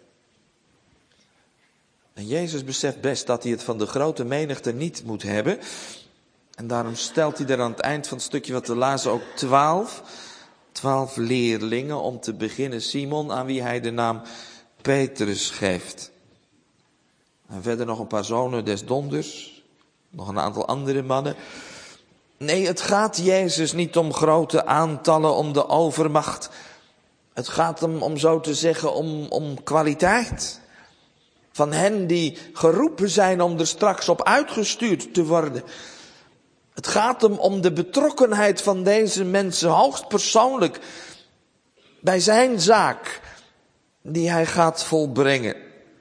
En Jezus beseft best dat hij het van de grote menigte niet moet hebben. En daarom stelt hij er aan het eind van het stukje wat we lazen ook twaalf. Twaalf leerlingen om te beginnen Simon, aan wie hij de naam Petrus geeft. En verder nog een paar zonen des donders. Nog een aantal andere mannen. Nee, het gaat Jezus niet om grote aantallen, om de overmacht. Het gaat hem, om zo te zeggen, om, om kwaliteit. Van hen die geroepen zijn om er straks op uitgestuurd te worden. Het gaat hem om de betrokkenheid van deze mensen hoogstpersoonlijk bij zijn zaak die hij gaat volbrengen.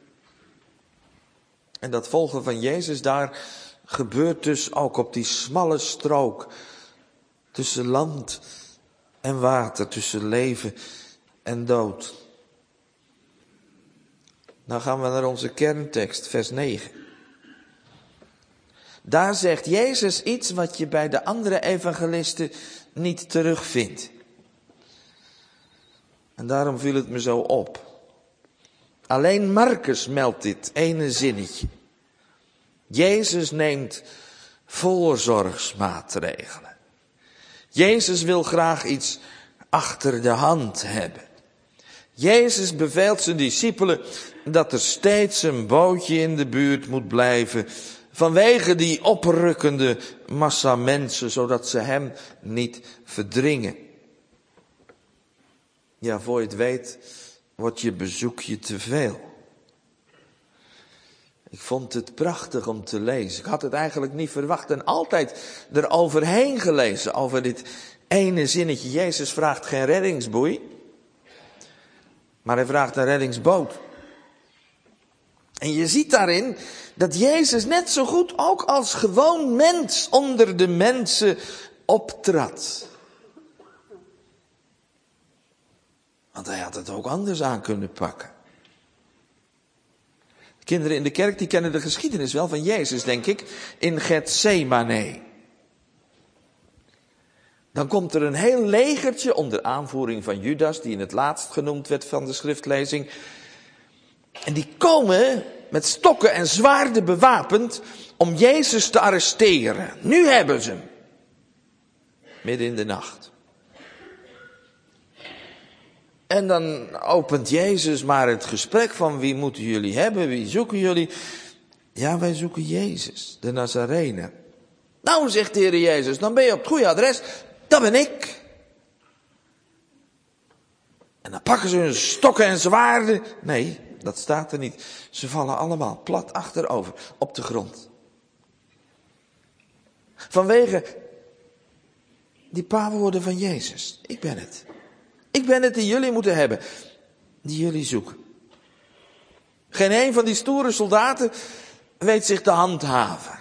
En dat volgen van Jezus daar gebeurt dus ook op die smalle strook tussen land en water, tussen leven en dood. Dan gaan we naar onze kerntekst, vers negen. Daar zegt Jezus iets wat je bij de andere evangelisten niet terugvindt. En daarom viel het me zo op. Alleen Marcus meldt dit ene zinnetje. Jezus neemt voorzorgsmaatregelen. Jezus wil graag iets achter de hand hebben. Jezus beveelt zijn discipelen dat er steeds een bootje in de buurt moet blijven vanwege die oprukkende massa mensen, zodat ze hem niet verdringen. Ja, voor je het weet, wordt je bezoekje te veel. Ik vond het prachtig om te lezen. Ik had het eigenlijk niet verwacht en altijd eroverheen gelezen, over dit ene zinnetje. Jezus vraagt geen reddingsboei, maar hij vraagt een reddingsboot. En je ziet daarin dat Jezus net zo goed ook als gewoon mens onder de mensen optrad. Want hij had het ook anders aan kunnen pakken. De kinderen in de kerk die kennen de geschiedenis wel van Jezus, denk ik, in Getsemane. Dan komt er een heel legertje onder aanvoering van Judas, die in het laatst genoemd werd van de schriftlezing. En die komen met stokken en zwaarden bewapend om Jezus te arresteren. Nu hebben ze hem. Midden in de nacht. En dan opent Jezus maar het gesprek van wie moeten jullie hebben, wie zoeken jullie? Ja, wij zoeken Jezus, de Nazarener. Nou, zegt de Heer Jezus, dan ben je op het goede adres, dat ben ik. En dan pakken ze hun stokken en zwaarden. Nee, dat staat er niet. Ze vallen allemaal plat achterover op de grond. Vanwege die paar woorden van Jezus. Ik ben het. Ik ben het die jullie moeten hebben. Die jullie zoeken. Geen een van die stoere soldaten weet zich te handhaven.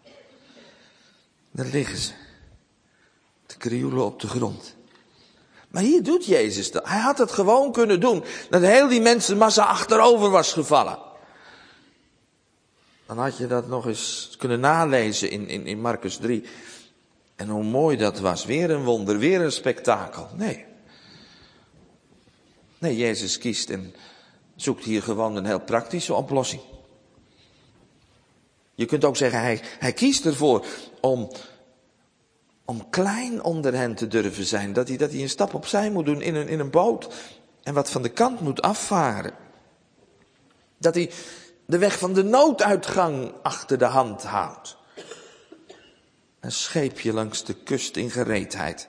Daar liggen ze. Te krioelen op de grond. Maar hier doet Jezus dat. Hij had het gewoon kunnen doen. Dat heel die mensenmassa achterover was gevallen. Dan had je dat nog eens kunnen nalezen in, in, in Marcus drie. En hoe mooi dat was. Weer een wonder, weer een spektakel. Nee. Nee, Jezus kiest en zoekt hier gewoon een heel praktische oplossing. Je kunt ook zeggen, hij, hij kiest ervoor om... Om klein onder hen te durven zijn. Dat hij, dat hij een stap opzij moet doen in een, in een boot. En wat van de kant moet afvaren. Dat hij de weg van de nooduitgang achter de hand houdt. Een scheepje langs de kust in gereedheid.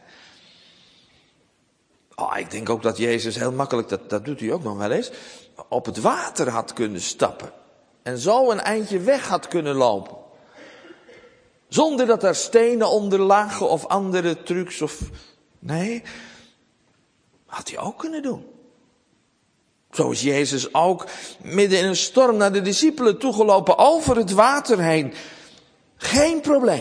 Oh, ik denk ook dat Jezus heel makkelijk, dat, dat doet hij ook nog wel eens, op het water had kunnen stappen. En zo een eindje weg had kunnen lopen. Zonder dat er stenen onder lagen of andere trucs of... Nee, had hij ook kunnen doen. Zo is Jezus ook midden in een storm naar de discipelen toegelopen over het water heen. Geen probleem.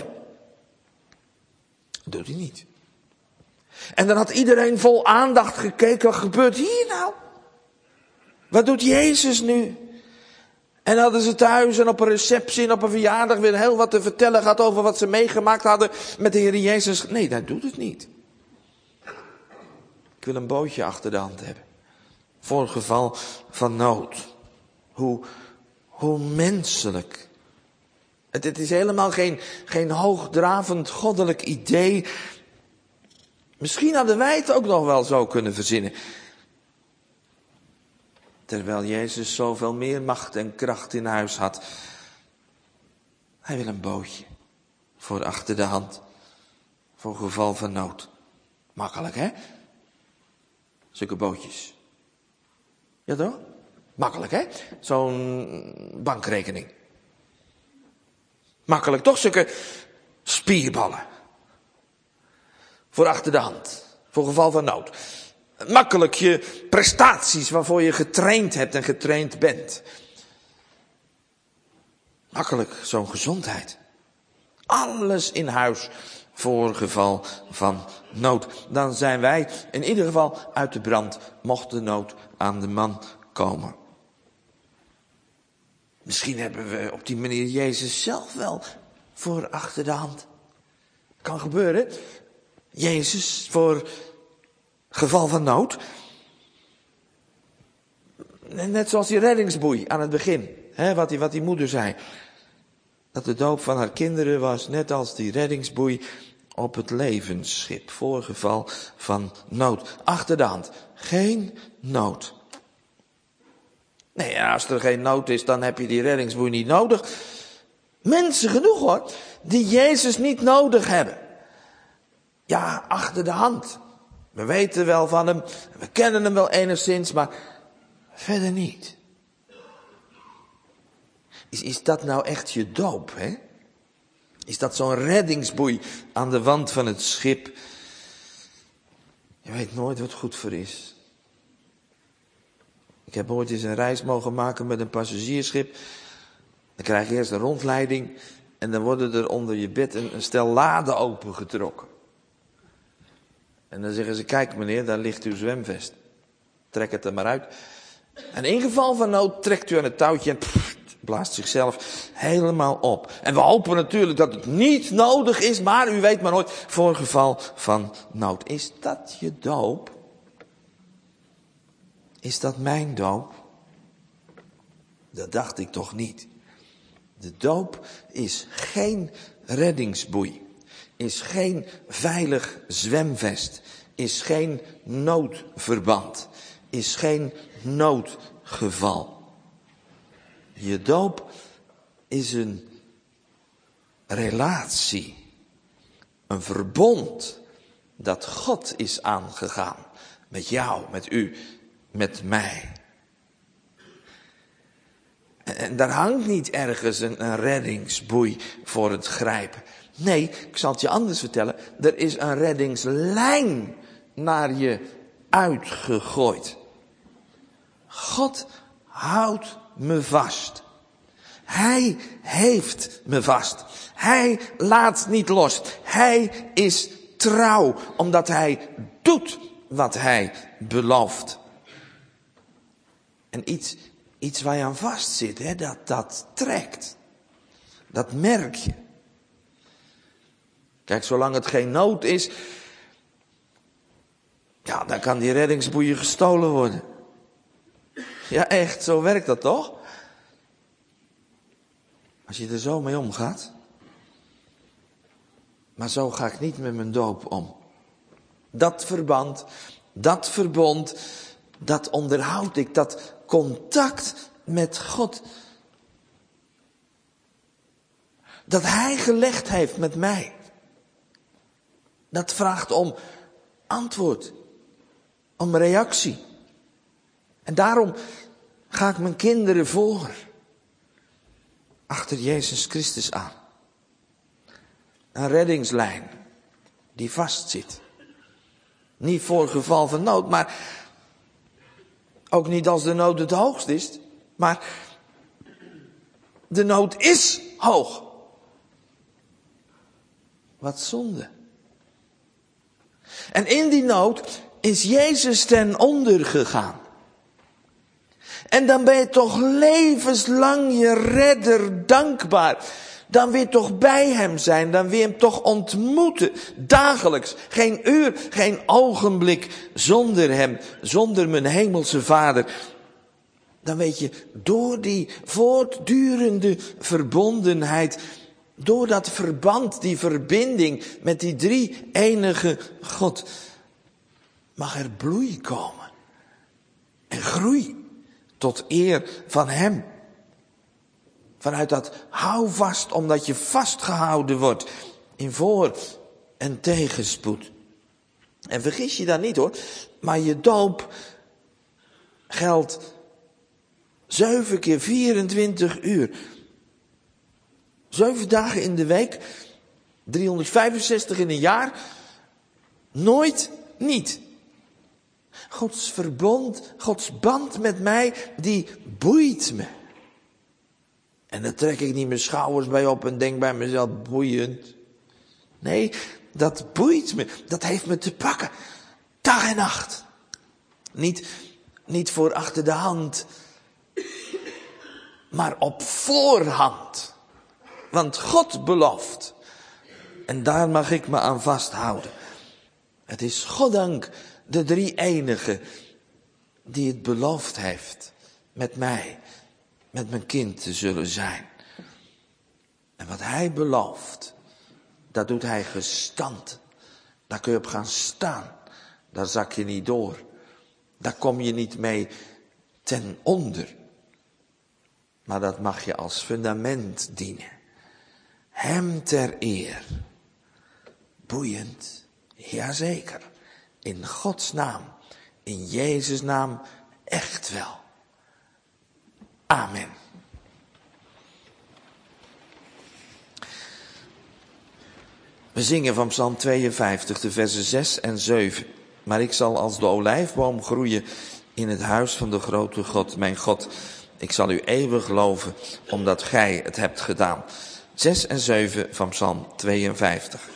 Dat doet hij niet. En dan had iedereen vol aandacht gekeken, wat gebeurt hier nou? Wat doet Jezus nu? En hadden ze thuis en op een receptie en op een verjaardag weer heel wat te vertellen gehad over wat ze meegemaakt hadden met de Heer Jezus. Nee, dat doet het niet. Ik wil een bootje achter de hand hebben. Voor het geval van nood. Hoe, hoe menselijk. Het, het is helemaal geen, geen hoogdravend goddelijk idee. Misschien hadden wij het ook nog wel zo kunnen verzinnen. Terwijl Jezus zoveel meer macht en kracht in huis had. Hij wil een bootje. Voor achter de hand. Voor geval van nood. Makkelijk, hè? Zulke bootjes. Ja toch? Makkelijk, hè? Zo'n bankrekening. Makkelijk, toch? Zulke spierballen. Voor achter de hand. Voor geval van nood. Makkelijk je prestaties waarvoor je getraind hebt en getraind bent. Makkelijk zo'n gezondheid. Alles in huis voor geval van nood. Dan zijn wij in ieder geval uit de brand, mocht de nood aan de man komen. Misschien hebben we op die manier Jezus zelf wel voor achter de hand. Kan gebeuren. Jezus voor geval van nood. Net zoals die reddingsboei aan het begin. Hè, wat, die, wat die moeder zei. Dat de doop van haar kinderen was net als die reddingsboei op het levensschip. Voor geval van nood. Achter de hand. Geen nood. Nee, als er geen nood is, dan heb je die reddingsboei niet nodig. Mensen genoeg hoor, die Jezus niet nodig hebben. Ja, achter de hand. We weten wel van hem, we kennen hem wel enigszins, maar verder niet. Is, is dat nou echt je doop, hè? Is dat zo'n reddingsboei aan de wand van het schip? Je weet nooit wat goed voor is. Ik heb ooit eens een reis mogen maken met een passagiersschip. Dan krijg je eerst een rondleiding en dan worden er onder je bed een, een stel laden opengetrokken. En dan zeggen ze, kijk meneer, daar ligt uw zwemvest. Trek het er maar uit. En in geval van nood trekt u aan het touwtje en pff, blaast zichzelf helemaal op. En we hopen natuurlijk dat het niet nodig is, maar u weet maar nooit, voor geval van nood. Is dat je doop? Is dat mijn doop? Dat dacht ik toch niet. De doop is geen reddingsboei. Is geen veilig zwemvest. Is geen noodverband. Is geen noodgeval. Je doop is een relatie. Een verbond dat God is aangegaan. Met jou, met u, met mij. En daar hangt niet ergens een, een reddingsboei voor het grijpen. Nee, ik zal het je anders vertellen. Er is een reddingslijn naar je uitgegooid. God houdt me vast. Hij heeft me vast. Hij laat niet los. Hij is trouw, omdat hij doet wat hij belooft. En iets, iets waar je aan vast zit, hè, dat, dat trekt. Dat merk je. Kijk, zolang het geen nood is, ja, dan kan die reddingsboeien gestolen worden. Ja, echt, zo werkt dat toch? Als je er zo mee omgaat. Maar zo ga ik niet met mijn doop om. Dat verband, dat verbond, dat onderhoud ik, dat contact met God. Dat Hij gelegd heeft met mij. Dat vraagt om antwoord, om reactie. En daarom ga ik mijn kinderen voor. Achter Jezus Christus aan. Een reddingslijn die vastzit. Niet voor geval van nood, maar ook niet als de nood het hoogst is. Maar de nood is hoog. Wat zonde. En in die nood is Jezus ten onder gegaan. En dan ben je toch levenslang je redder dankbaar. Dan wil je toch bij hem zijn. Dan wil je hem toch ontmoeten. Dagelijks. Geen uur, geen ogenblik zonder hem. Zonder mijn hemelse Vader. Dan weet je, door die voortdurende verbondenheid. Door dat verband, die verbinding met die drie enige God. Mag er bloei komen. En groei. Tot eer van hem. Vanuit dat hou vast, omdat je vastgehouden wordt. In voor- en tegenspoed. En vergis je daar niet hoor. Maar je doop geldt zeven keer vierentwintig uur. Zeven dagen in de week. driehonderdvijfenzestig in een jaar. Nooit niet. Gods verbond, Gods band met mij, die boeit me. En daar trek ik niet mijn schouders bij op en denk bij mezelf, boeiend. Nee, dat boeit me. Dat heeft me te pakken. Dag en nacht. Niet, niet voor achter de hand. Maar op voorhand. Want God belooft. En daar mag ik me aan vasthouden. Het is goddank de drie enige die het beloofd heeft met mij, met mijn kind te zullen zijn. En wat hij belooft, dat doet hij gestand. Daar kun je op gaan staan. Daar zak je niet door. Daar kom je niet mee ten onder. Maar dat mag je als fundament dienen. Hem ter eer. Boeiend, jazeker. In Gods naam, in Jezus' naam, echt wel. Amen. We zingen van Psalm tweeënvijftig, de versen zes en zeven. Maar ik zal als de olijfboom groeien in het huis van de grote God, mijn God. Ik zal u eeuwig loven, omdat gij het hebt gedaan. Zes en zeven van Psalm tweeënvijftig.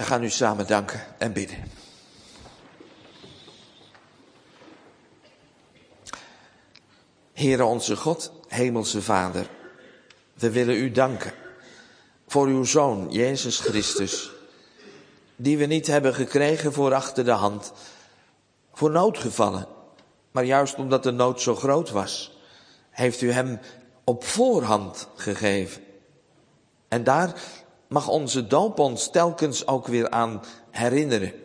We gaan nu samen danken en bidden. Heere onze God, hemelse Vader, we willen u danken voor uw Zoon, Jezus Christus, die we niet hebben gekregen voor achter de hand, voor noodgevallen. Maar juist omdat de nood zo groot was, heeft u hem op voorhand gegeven. En daar mag onze doop ons telkens ook weer aan herinneren.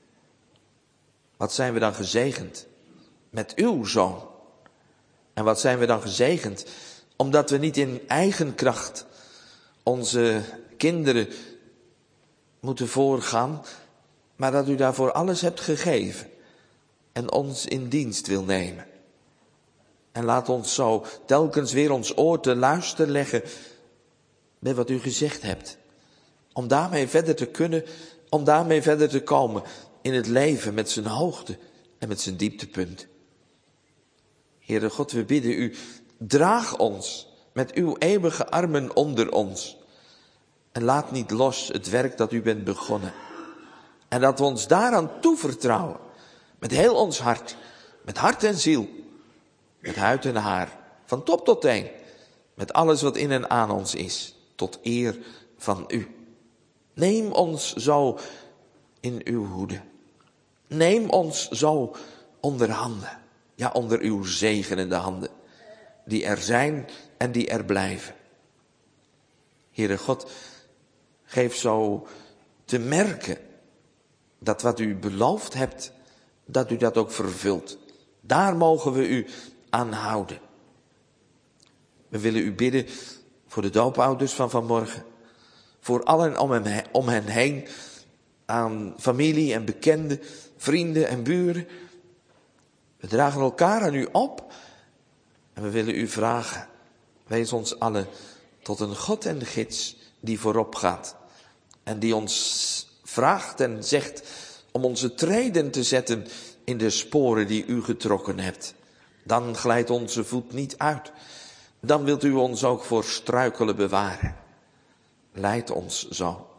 Wat zijn we dan gezegend met uw Zoon? En wat zijn we dan gezegend, omdat we niet in eigen kracht onze kinderen moeten voorgaan, maar dat u daarvoor alles hebt gegeven en ons in dienst wil nemen. En laat ons zo telkens weer ons oor te luisteren leggen bij wat u gezegd hebt. Om daarmee verder te kunnen, om daarmee verder te komen in het leven met zijn hoogte en met zijn dieptepunt. Heere God, we bidden u, draag ons met uw eeuwige armen onder ons. En laat niet los het werk dat u bent begonnen. En dat we ons daaraan toevertrouwen. Met heel ons hart. Met hart en ziel. Met huid en haar. Van top tot teen. Met alles wat in en aan ons is. Tot eer van u. Neem ons zo in uw hoede. Neem ons zo onder handen. Ja, onder uw zegenende handen. Die er zijn en die er blijven. Heere God, geef zo te merken dat wat u beloofd hebt, dat u dat ook vervult. Daar mogen we u aan houden. We willen u bidden voor de doopouders van vanmorgen. Voor allen om hen, om hen heen. Aan familie en bekenden, vrienden en buren. We dragen elkaar aan u op. En we willen u vragen. Wees ons allen tot een God en gids die voorop gaat. En die ons vraagt en zegt om onze treden te zetten in de sporen die u getrokken hebt. Dan glijdt onze voet niet uit. Dan wilt u ons ook voor struikelen bewaren. Leid ons zo.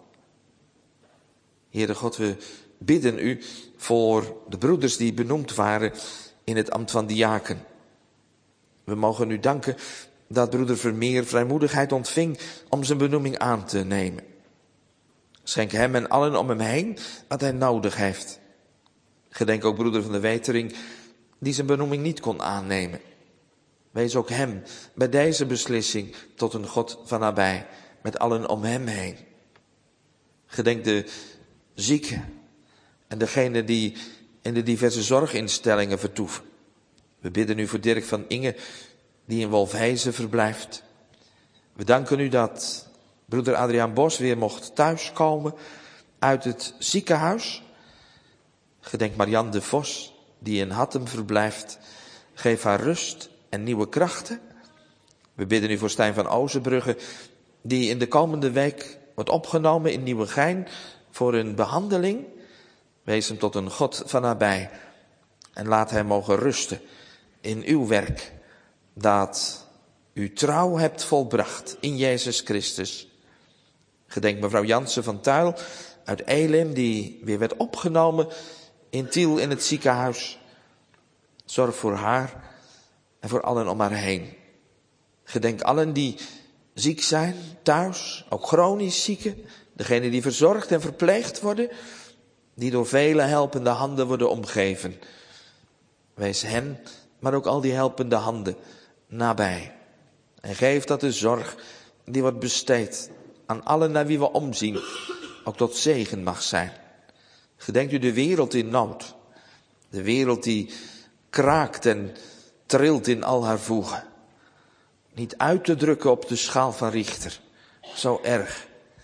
Heere God, we bidden u voor de broeders die benoemd waren in het ambt van diaken. We mogen u danken dat broeder Vermeer vrijmoedigheid ontving om zijn benoeming aan te nemen. Schenk hem en allen om hem heen wat hij nodig heeft. Gedenk ook broeder van de Wetering die zijn benoeming niet kon aannemen. Wees ook hem bij deze beslissing tot een God van nabij, met allen om hem heen. Gedenk de zieken en degenen die in de diverse zorginstellingen vertoeven. We bidden u voor Dirk van Inge, die in Wolfheze verblijft. We danken u dat broeder Adriaan Bos weer mocht thuiskomen uit het ziekenhuis. Gedenk Marianne de Vos, die in Hattem verblijft. Geef haar rust en nieuwe krachten. We bidden u voor Stijn van Ozenbrugge, die in de komende week wordt opgenomen in Nieuwegein voor een behandeling. Wees hem tot een God van nabij en laat hem mogen rusten in uw werk, dat u trouw hebt volbracht in Jezus Christus. Gedenk mevrouw Jansen van Tuil uit Elim, die weer werd opgenomen in Tiel in het ziekenhuis. Zorg voor haar en voor allen om haar heen. Gedenk allen die ziek zijn, thuis, ook chronisch zieken, degenen die verzorgd en verpleegd worden, die door vele helpende handen worden omgeven. Wees hen, maar ook al die helpende handen nabij. En geef dat de zorg die wordt besteed aan allen naar wie we omzien, ook tot zegen mag zijn. Gedenkt u de wereld in nood. De wereld die kraakt en trilt in al haar voegen. Niet uit te drukken op de schaal van Richter. Zo erg.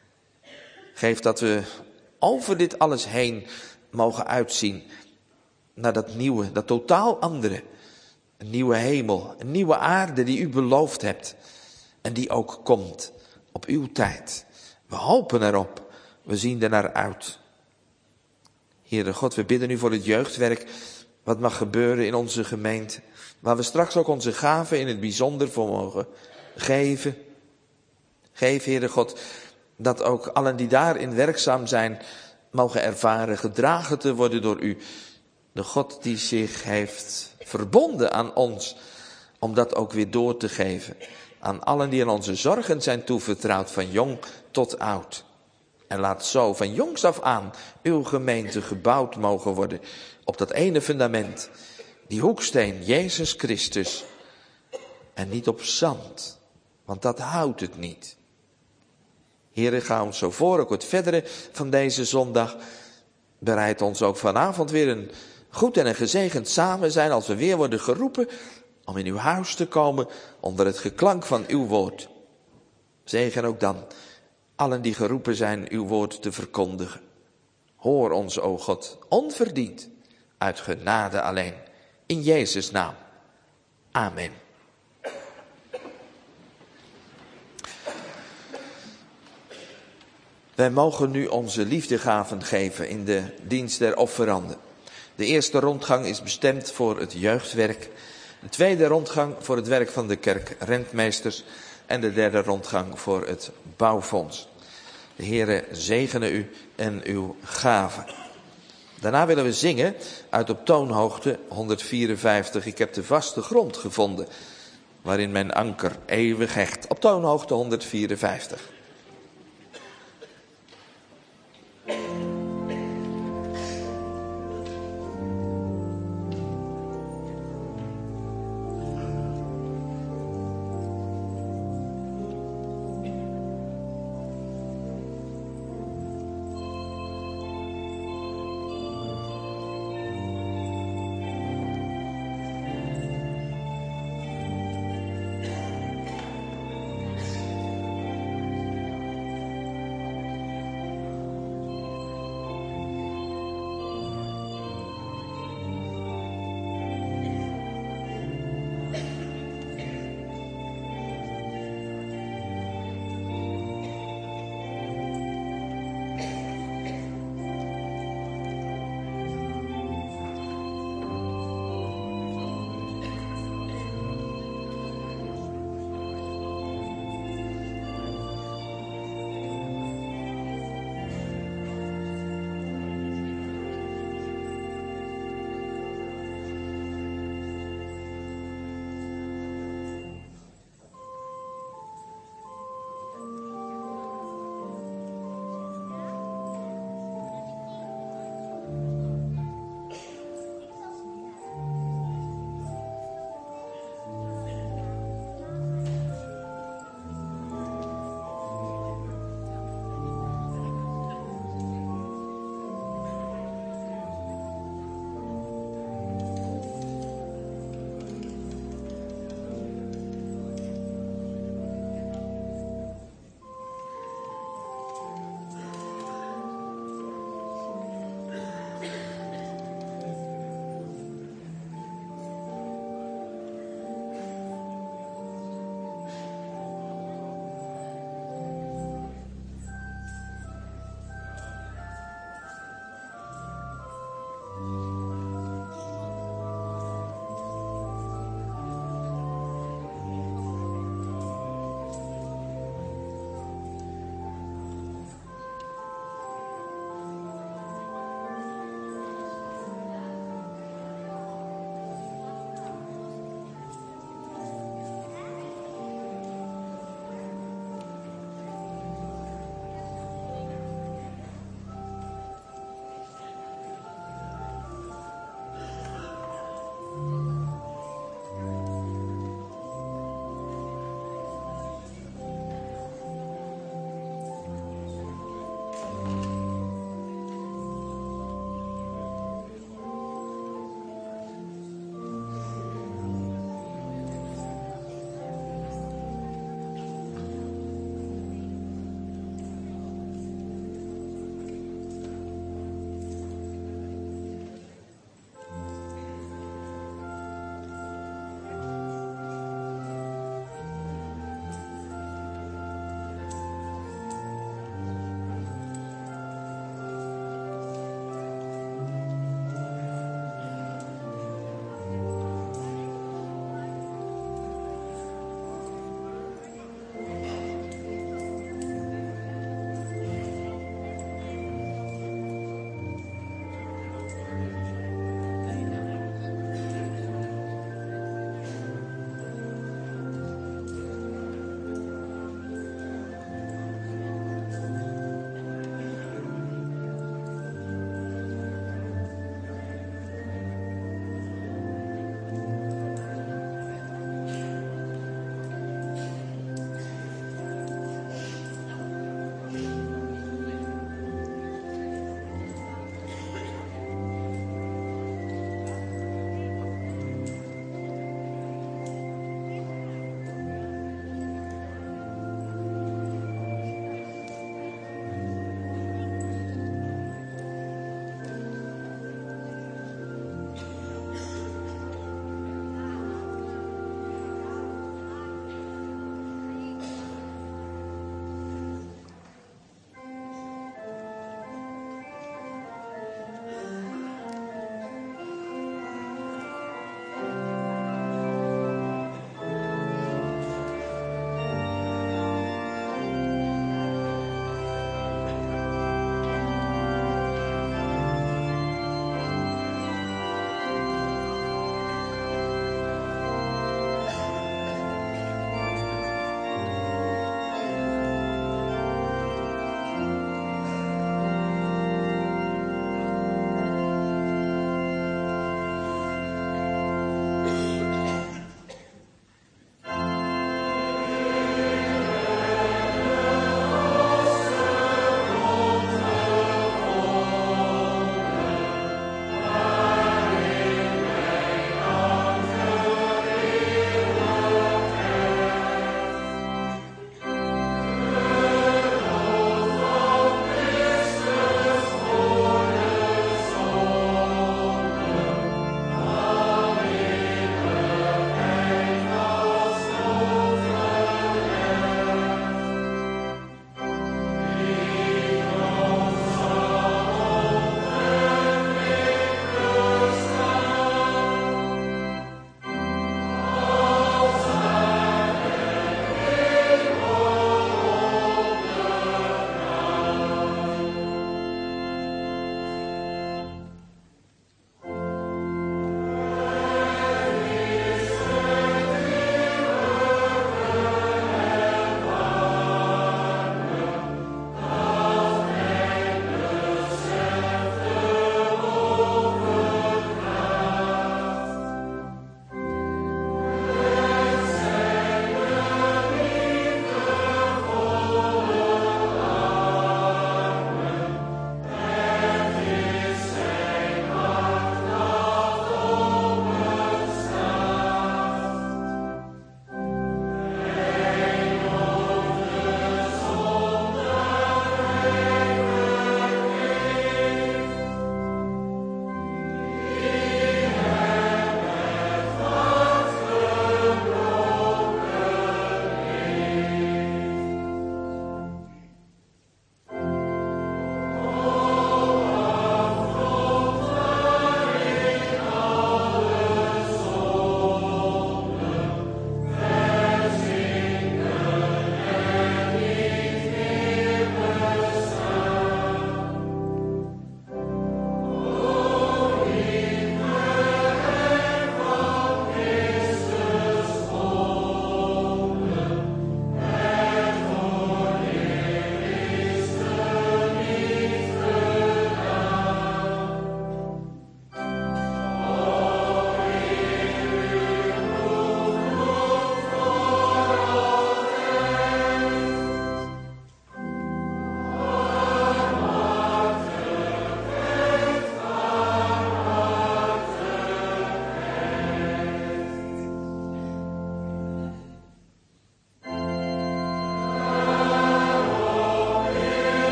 Geef dat we over dit alles heen mogen uitzien naar dat nieuwe, dat totaal andere. Een nieuwe hemel, een nieuwe aarde die u beloofd hebt. En die ook komt op uw tijd. We hopen erop. We zien er naar uit. Heere God, we bidden u voor het jeugdwerk wat mag gebeuren in onze gemeente. Waar we straks ook onze gaven in het bijzonder voor mogen geven. Geef, Heere God, dat ook allen die daarin werkzaam zijn mogen ervaren gedragen te worden door u. De God die zich heeft verbonden aan ons, om dat ook weer door te geven aan allen die aan onze zorgen zijn toevertrouwd, van jong tot oud. En laat zo van jongs af aan uw gemeente gebouwd mogen worden op dat ene fundament, die hoeksteen, Jezus Christus, en niet op zand, want dat houdt het niet. Heere, ga ons zo voor, ook het verdere van deze zondag. Bereid ons ook vanavond weer een goed en een gezegend samen zijn als we weer worden geroepen om in uw huis te komen onder het geklank van uw woord. Zegen ook dan allen die geroepen zijn uw woord te verkondigen. Hoor ons, o God, onverdiend, uit genade alleen. In Jezus' naam. Amen. Wij mogen nu onze liefdegaven geven in de dienst der offeranden. De eerste rondgang is bestemd voor het jeugdwerk. De tweede rondgang voor het werk van de kerkrentmeesters. En de derde rondgang voor het bouwfonds. De Heere zegene u en uw gaven. Daarna willen we zingen uit op toonhoogte honderdvierenvijftig. Ik heb de vaste grond gevonden, waarin mijn anker eeuwig hecht. Op toonhoogte honderdvierenvijftig.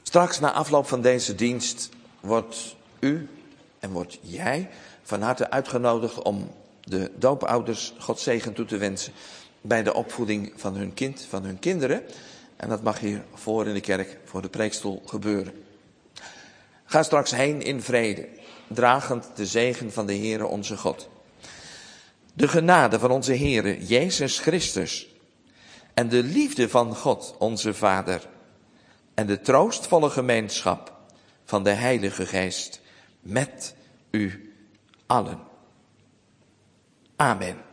Straks na afloop van deze dienst wordt u en wordt jij van harte uitgenodigd om de doopouders Gods zegen toe te wensen bij de opvoeding van hun kind, van hun kinderen. En dat mag hier voor in de kerk, voor de preekstoel gebeuren. Ga straks heen in vrede, dragend de zegen van de Heere onze God. De genade van onze Heere Jezus Christus en de liefde van God onze Vader en de troostvolle gemeenschap van de Heilige Geest met u allen. Amen.